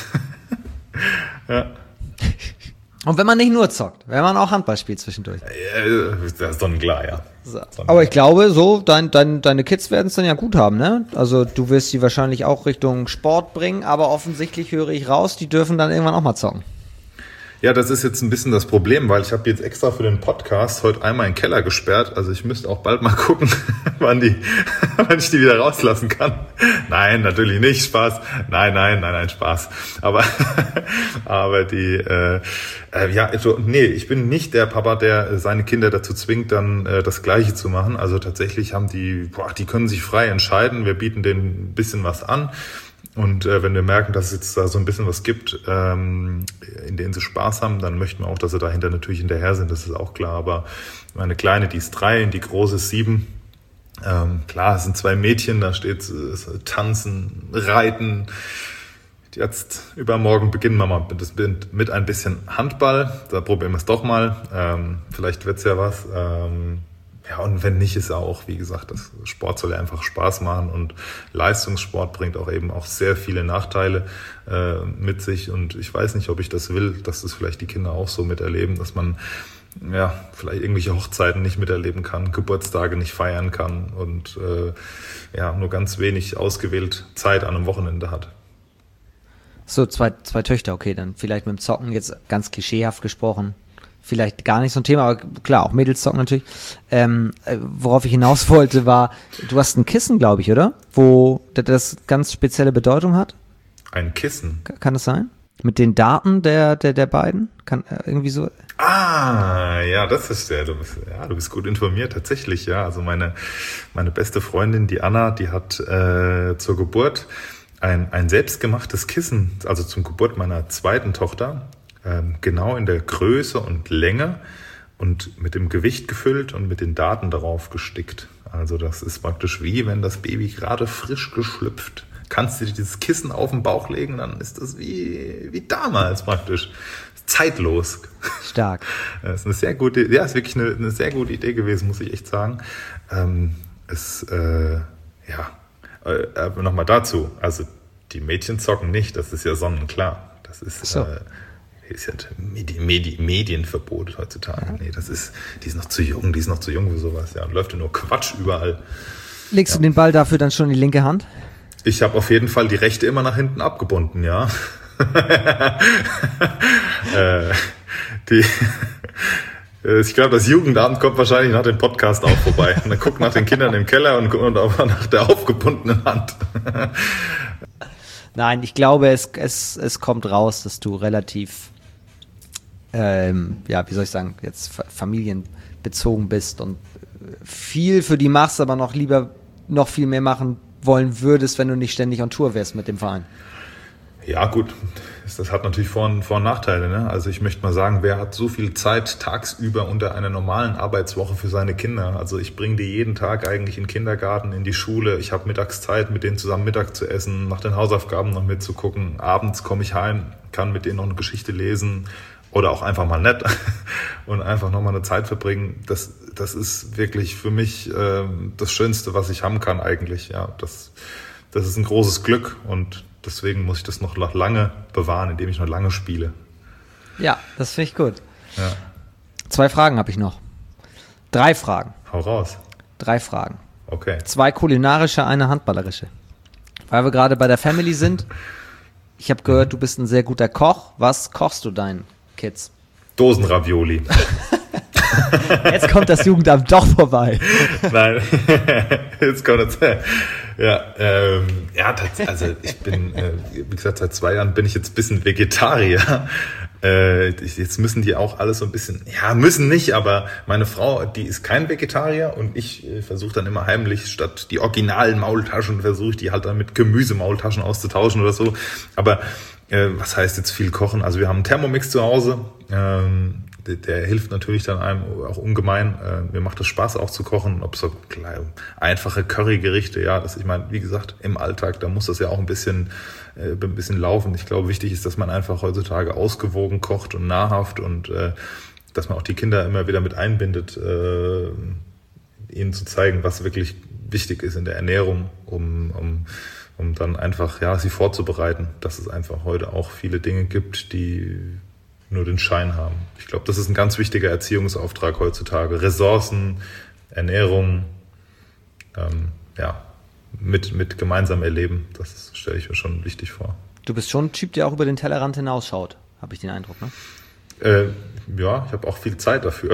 Ja. Und wenn man nicht nur zockt, wenn man auch Handball spielt zwischendurch. Das ist sonnenklar, ja. So. Aber ich glaube, so, deine Kids werden es dann ja gut haben, ne? Also du wirst sie wahrscheinlich auch Richtung Sport bringen, aber offensichtlich höre ich raus, die dürfen dann irgendwann auch mal zocken. Ja, das ist jetzt ein bisschen das Problem, weil ich habe jetzt extra für den Podcast heute einmal in den Keller gesperrt. Also ich müsste auch bald mal gucken, wann ich die wieder rauslassen kann. Nein, natürlich nicht, Spaß. Nein, Spaß. Aber ich bin nicht der Papa, der seine Kinder dazu zwingt, dann das Gleiche zu machen. Also tatsächlich haben die können sich frei entscheiden. Wir bieten denen ein bisschen was an. Und wenn wir merken, dass es jetzt da so ein bisschen was gibt, in denen sie Spaß haben, dann möchten wir auch, dass sie dahinter natürlich hinterher sind, das ist auch klar. Aber meine Kleine, die ist 3 und die Große ist 7. Klar, es sind 2 Mädchen, da steht Tanzen, Reiten. Jetzt übermorgen beginnen wir mal mit ein bisschen Handball. Da probieren wir es doch mal. Vielleicht wird's ja was. Ja, und wenn nicht, ist auch, wie gesagt, das Sport soll ja einfach Spaß machen und Leistungssport bringt auch eben auch sehr viele Nachteile mit sich und ich weiß nicht, ob ich das will, dass das vielleicht die Kinder auch so miterleben, dass man ja vielleicht irgendwelche Hochzeiten nicht miterleben kann, Geburtstage nicht feiern kann und nur ganz wenig ausgewählt Zeit an einem Wochenende hat. So, zwei Töchter, okay, dann vielleicht mit dem Zocken jetzt ganz klischeehaft gesprochen. Vielleicht gar nicht so ein Thema, aber klar, auch Mädels zocken natürlich. Worauf ich hinaus wollte, war, du hast ein Kissen, glaube ich, oder? Wo das ganz spezielle Bedeutung hat? Ein Kissen? Kann das sein? Mit den Daten der beiden? Kann irgendwie so... Ja, das ist du bist gut informiert, tatsächlich, ja. Also meine beste Freundin, die Anna, die hat zur Geburt ein selbstgemachtes Kissen, also zum Geburt meiner zweiten Tochter, genau in der Größe und Länge und mit dem Gewicht gefüllt und mit den Daten darauf gestickt. Also das ist praktisch wie, wenn das Baby gerade frisch geschlüpft. Kannst du dir dieses Kissen auf den Bauch legen, dann ist das wie damals praktisch. Zeitlos. Stark. Das ist eine sehr gute, ist wirklich eine sehr gute Idee gewesen, muss ich echt sagen. Nochmal dazu. Also die Mädchen zocken nicht, das ist ja sonnenklar. Das ist so. Ist ja Medienverbot heutzutage. Ja. Nee, die ist noch zu jung für sowas, ja. Und läuft ja nur Quatsch überall. Legst du den Ball dafür dann schon in die linke Hand? Ich habe auf jeden Fall die rechte immer nach hinten abgebunden, ja. Ich glaube, das Jugendamt kommt wahrscheinlich nach dem Podcast auch vorbei. Und dann guckt nach den Kindern im Keller und auch nach der aufgebundenen Hand. Nein, ich glaube, es kommt raus, dass du relativ, wie soll ich sagen, jetzt familienbezogen bist und viel für die machst, aber noch lieber noch viel mehr machen wollen würdest, wenn du nicht ständig on Tour wärst mit dem Verein. Ja, gut. Das hat natürlich Vor- und Nachteile, ne? Also ich möchte mal sagen, wer hat so viel Zeit tagsüber unter einer normalen Arbeitswoche für seine Kinder? Also ich bringe die jeden Tag eigentlich in den Kindergarten, in die Schule. Ich habe Mittagszeit, mit denen zusammen Mittag zu essen, nach den Hausaufgaben noch mitzugucken. Abends komme ich heim, kann mit denen noch eine Geschichte lesen oder auch einfach mal nett und einfach nochmal eine Zeit verbringen. Das ist wirklich für mich das Schönste, was ich haben kann eigentlich. Ja, das ist ein großes Glück und deswegen muss ich das noch lange bewahren, indem ich noch lange spiele. Ja, das finde ich gut. Ja. 2 Fragen habe ich noch. 3 Fragen. Hau raus. 3 Fragen. Okay. 2 kulinarische, eine handballerische. Weil wir gerade bei der Family sind. Ich habe gehört, du bist ein sehr guter Koch. Was kochst du deinen Kids? Dosenravioli. Jetzt kommt das Jugendamt doch vorbei. Nein, jetzt kommt das. Also ich bin, wie gesagt, seit 2 Jahren bin ich jetzt ein bisschen Vegetarier. Jetzt müssen die auch alles so ein bisschen, müssen nicht, aber meine Frau, die ist kein Vegetarier und ich versuche dann immer heimlich, statt die originalen Maultaschen, versuche ich die halt dann mit Gemüsemaultaschen auszutauschen oder so. Aber was heißt jetzt viel kochen? Also wir haben einen Thermomix zu Hause, der hilft natürlich dann einem auch ungemein. Mir macht es Spaß auch zu kochen, ob so einfache Currygerichte, ich meine, wie gesagt, im Alltag, da muss das ja auch ein bisschen laufen. Ich glaube, wichtig ist, dass man einfach heutzutage ausgewogen kocht und nahrhaft und dass man auch die Kinder immer wieder mit einbindet, ihnen zu zeigen, was wirklich wichtig ist in der Ernährung, um dann einfach sie vorzubereiten, dass es einfach heute auch viele Dinge gibt, die nur den Schein haben. Ich glaube, das ist ein ganz wichtiger Erziehungsauftrag heutzutage. Ressourcen, Ernährung, mit gemeinsam erleben, das stelle ich mir schon wichtig vor. Du bist schon ein Typ, der auch über den Tellerrand hinausschaut, habe ich den Eindruck, ne? Ich habe auch viel Zeit dafür.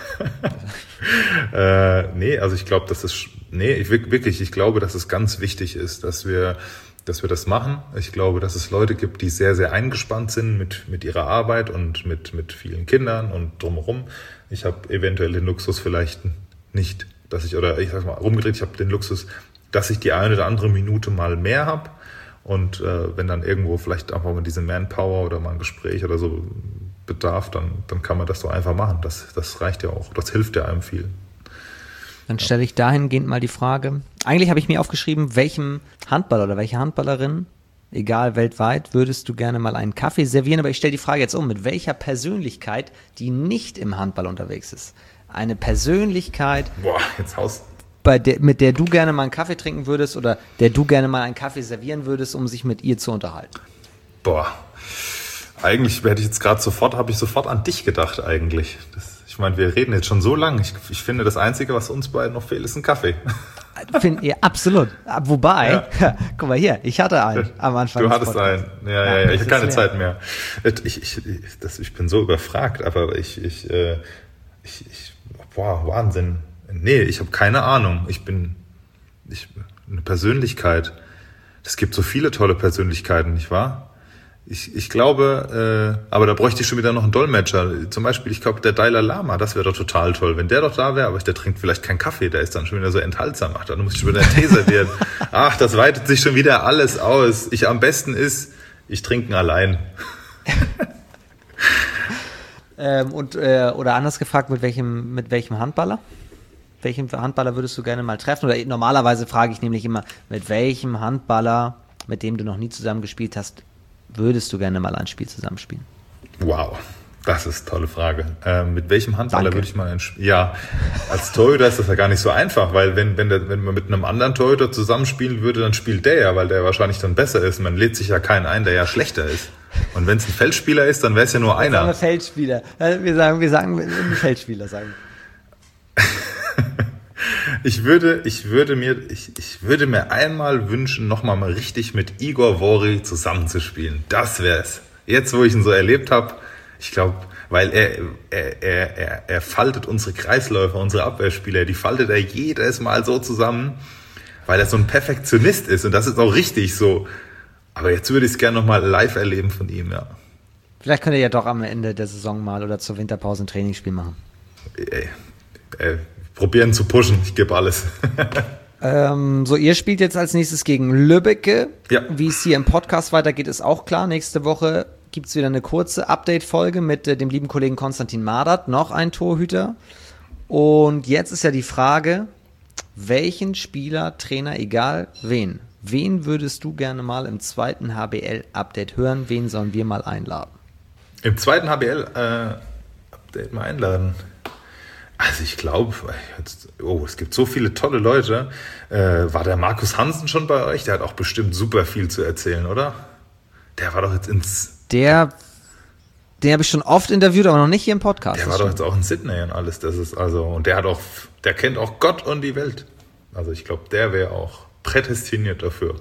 Also ich glaube, ich glaube, dass es ganz wichtig ist, dass wir das machen. Ich glaube, dass es Leute gibt, die sehr, sehr eingespannt sind mit ihrer Arbeit und mit vielen Kindern und drumherum. Ich habe eventuell den Luxus vielleicht nicht, ich habe den Luxus, dass ich die eine oder andere Minute mal mehr habe. Und wenn dann irgendwo vielleicht einfach mal diese Manpower oder mal ein Gespräch oder so bedarf, dann kann man das so einfach machen. Das reicht ja auch. Das hilft ja einem viel. Dann stelle ich dahingehend mal die Frage. Eigentlich habe ich mir aufgeschrieben, welchem Handballer oder welche Handballerin, egal weltweit, würdest du gerne mal einen Kaffee servieren? Aber ich stelle die Frage jetzt um, mit welcher Persönlichkeit, die nicht im Handball unterwegs ist? Eine Persönlichkeit, mit der du gerne mal einen Kaffee trinken würdest oder der du gerne mal einen Kaffee servieren würdest, um sich mit ihr zu unterhalten? Eigentlich habe ich sofort an dich gedacht eigentlich. Ich meine, wir reden jetzt schon so lang. Ich finde, das Einzige, was uns beiden noch fehlt, ist ein Kaffee. Absolut. Wobei, guck mal hier, ich hatte einen am Anfang. Du hattest einen. Ja, ich habe keine Zeit mehr. Ich bin so überfragt, aber Wahnsinn. Nee, ich habe keine Ahnung. Eine Persönlichkeit. Es gibt so viele tolle Persönlichkeiten, nicht wahr? Ich glaube, aber da bräuchte ich schon wieder noch einen Dolmetscher. Zum Beispiel, ich glaube, der Dalai Lama, das wäre doch total toll. Wenn der doch da wäre, aber der trinkt vielleicht keinen Kaffee, der ist dann schon wieder so enthaltsam. Ach, dann muss ich schon wieder Tee servieren. Ach, das weitet sich schon wieder alles aus. Am besten ist, ich trinke ihn allein. Oder anders gefragt, mit welchem Handballer? Welchen Handballer würdest du gerne mal treffen? Oder normalerweise frage ich nämlich immer, mit welchem Handballer, mit dem du noch nie zusammen gespielt hast, würdest du gerne mal ein Spiel zusammenspielen? Wow, das ist eine tolle Frage. Mit welchem Handballer würde ich mal ein Spiel? Ja, als Torhüter ist das ja gar nicht so einfach, weil wenn man mit einem anderen Torhüter zusammenspielen würde, dann spielt der ja, weil der wahrscheinlich dann besser ist. Man lädt sich ja keinen ein, der ja schlechter ist. Und wenn es ein Feldspieler ist, dann wäre es ja nur einer. Sagen wir Feldspieler. Wir sagen einen Feldspieler sagen. Ich würde mir einmal wünschen, nochmal mal richtig mit Igor Vori zusammenzuspielen. Das wär's. Jetzt, wo ich ihn so erlebt habe, ich glaube, weil er faltet unsere Kreisläufer, unsere Abwehrspieler, die faltet er jedes Mal so zusammen, weil er so ein Perfektionist ist und das ist auch richtig so. Aber jetzt würde ich es gerne nochmal live erleben von ihm, ja. Vielleicht könnt ihr ja doch am Ende der Saison mal oder zur Winterpause ein Trainingsspiel machen. Probieren zu pushen, ich gebe alles. So, ihr spielt jetzt als nächstes gegen Lübbecke. Ja. Wie es hier im Podcast weitergeht, ist auch klar. Nächste Woche gibt es wieder eine kurze Update-Folge mit dem lieben Kollegen Konstantin Mardert, noch ein Torhüter. Und jetzt ist ja die Frage, welchen Spieler, Trainer, egal wen würdest du gerne mal im zweiten HBL-Update hören? Wen sollen wir mal einladen? Im zweiten HBL-Update mal einladen? Also ich glaube, es gibt so viele tolle Leute. War der Markus Hansen schon bei euch? Der hat auch bestimmt super viel zu erzählen, oder? Der war doch jetzt Den habe ich schon oft interviewt, aber noch nicht hier im Podcast. Der war doch jetzt auch in Sydney und alles. Und der kennt auch Gott und die Welt. Also ich glaube, der wäre auch prädestiniert dafür.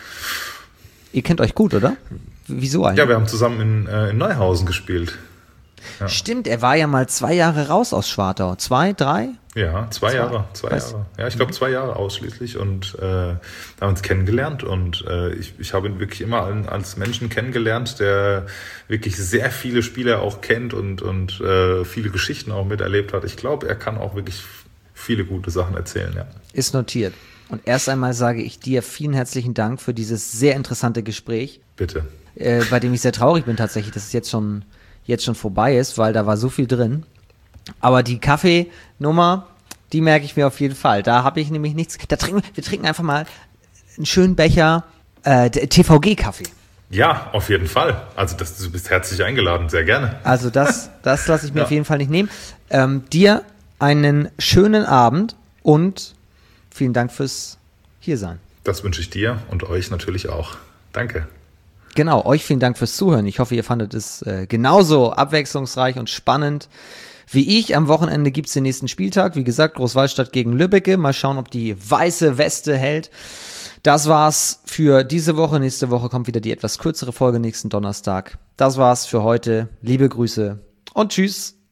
Ihr kennt euch gut, oder? Wieso eigentlich? Ja, wir haben zusammen in Neuhausen gespielt. Ja. Stimmt, er war ja mal 2 Jahre raus aus Schwartau. 2, 3? Ja, 2 Jahre. 2 Jahre. Ja, ich glaube 2 Jahre ausschließlich und haben uns kennengelernt und ich habe ihn wirklich immer als Menschen kennengelernt, der wirklich sehr viele Spieler auch kennt und viele Geschichten auch miterlebt hat. Ich glaube, er kann auch wirklich viele gute Sachen erzählen, ja. Ist notiert. Und erst einmal sage ich dir vielen herzlichen Dank für dieses sehr interessante Gespräch. Bitte. Bei dem ich sehr traurig bin tatsächlich, dass es jetzt schon vorbei ist, weil da war so viel drin. Aber die Kaffeenummer, die merke ich mir auf jeden Fall. Da habe ich nämlich nichts. Wir trinken einfach mal einen schönen Becher TVG-Kaffee. Ja, auf jeden Fall. Also du bist herzlich eingeladen, sehr gerne. Also das lasse ich mir auf jeden Fall nicht nehmen. Dir einen schönen Abend und vielen Dank fürs Hiersein. Das wünsche ich dir und euch natürlich auch. Danke. Genau, euch vielen Dank fürs Zuhören. Ich hoffe, ihr fandet es genauso abwechslungsreich und spannend wie ich. Am Wochenende gibt es den nächsten Spieltag. Wie gesagt, Großwallstadt gegen Lübbecke. Mal schauen, ob die weiße Weste hält. Das war's für diese Woche. Nächste Woche kommt wieder die etwas kürzere Folge, nächsten Donnerstag. Das war's für heute. Liebe Grüße und tschüss.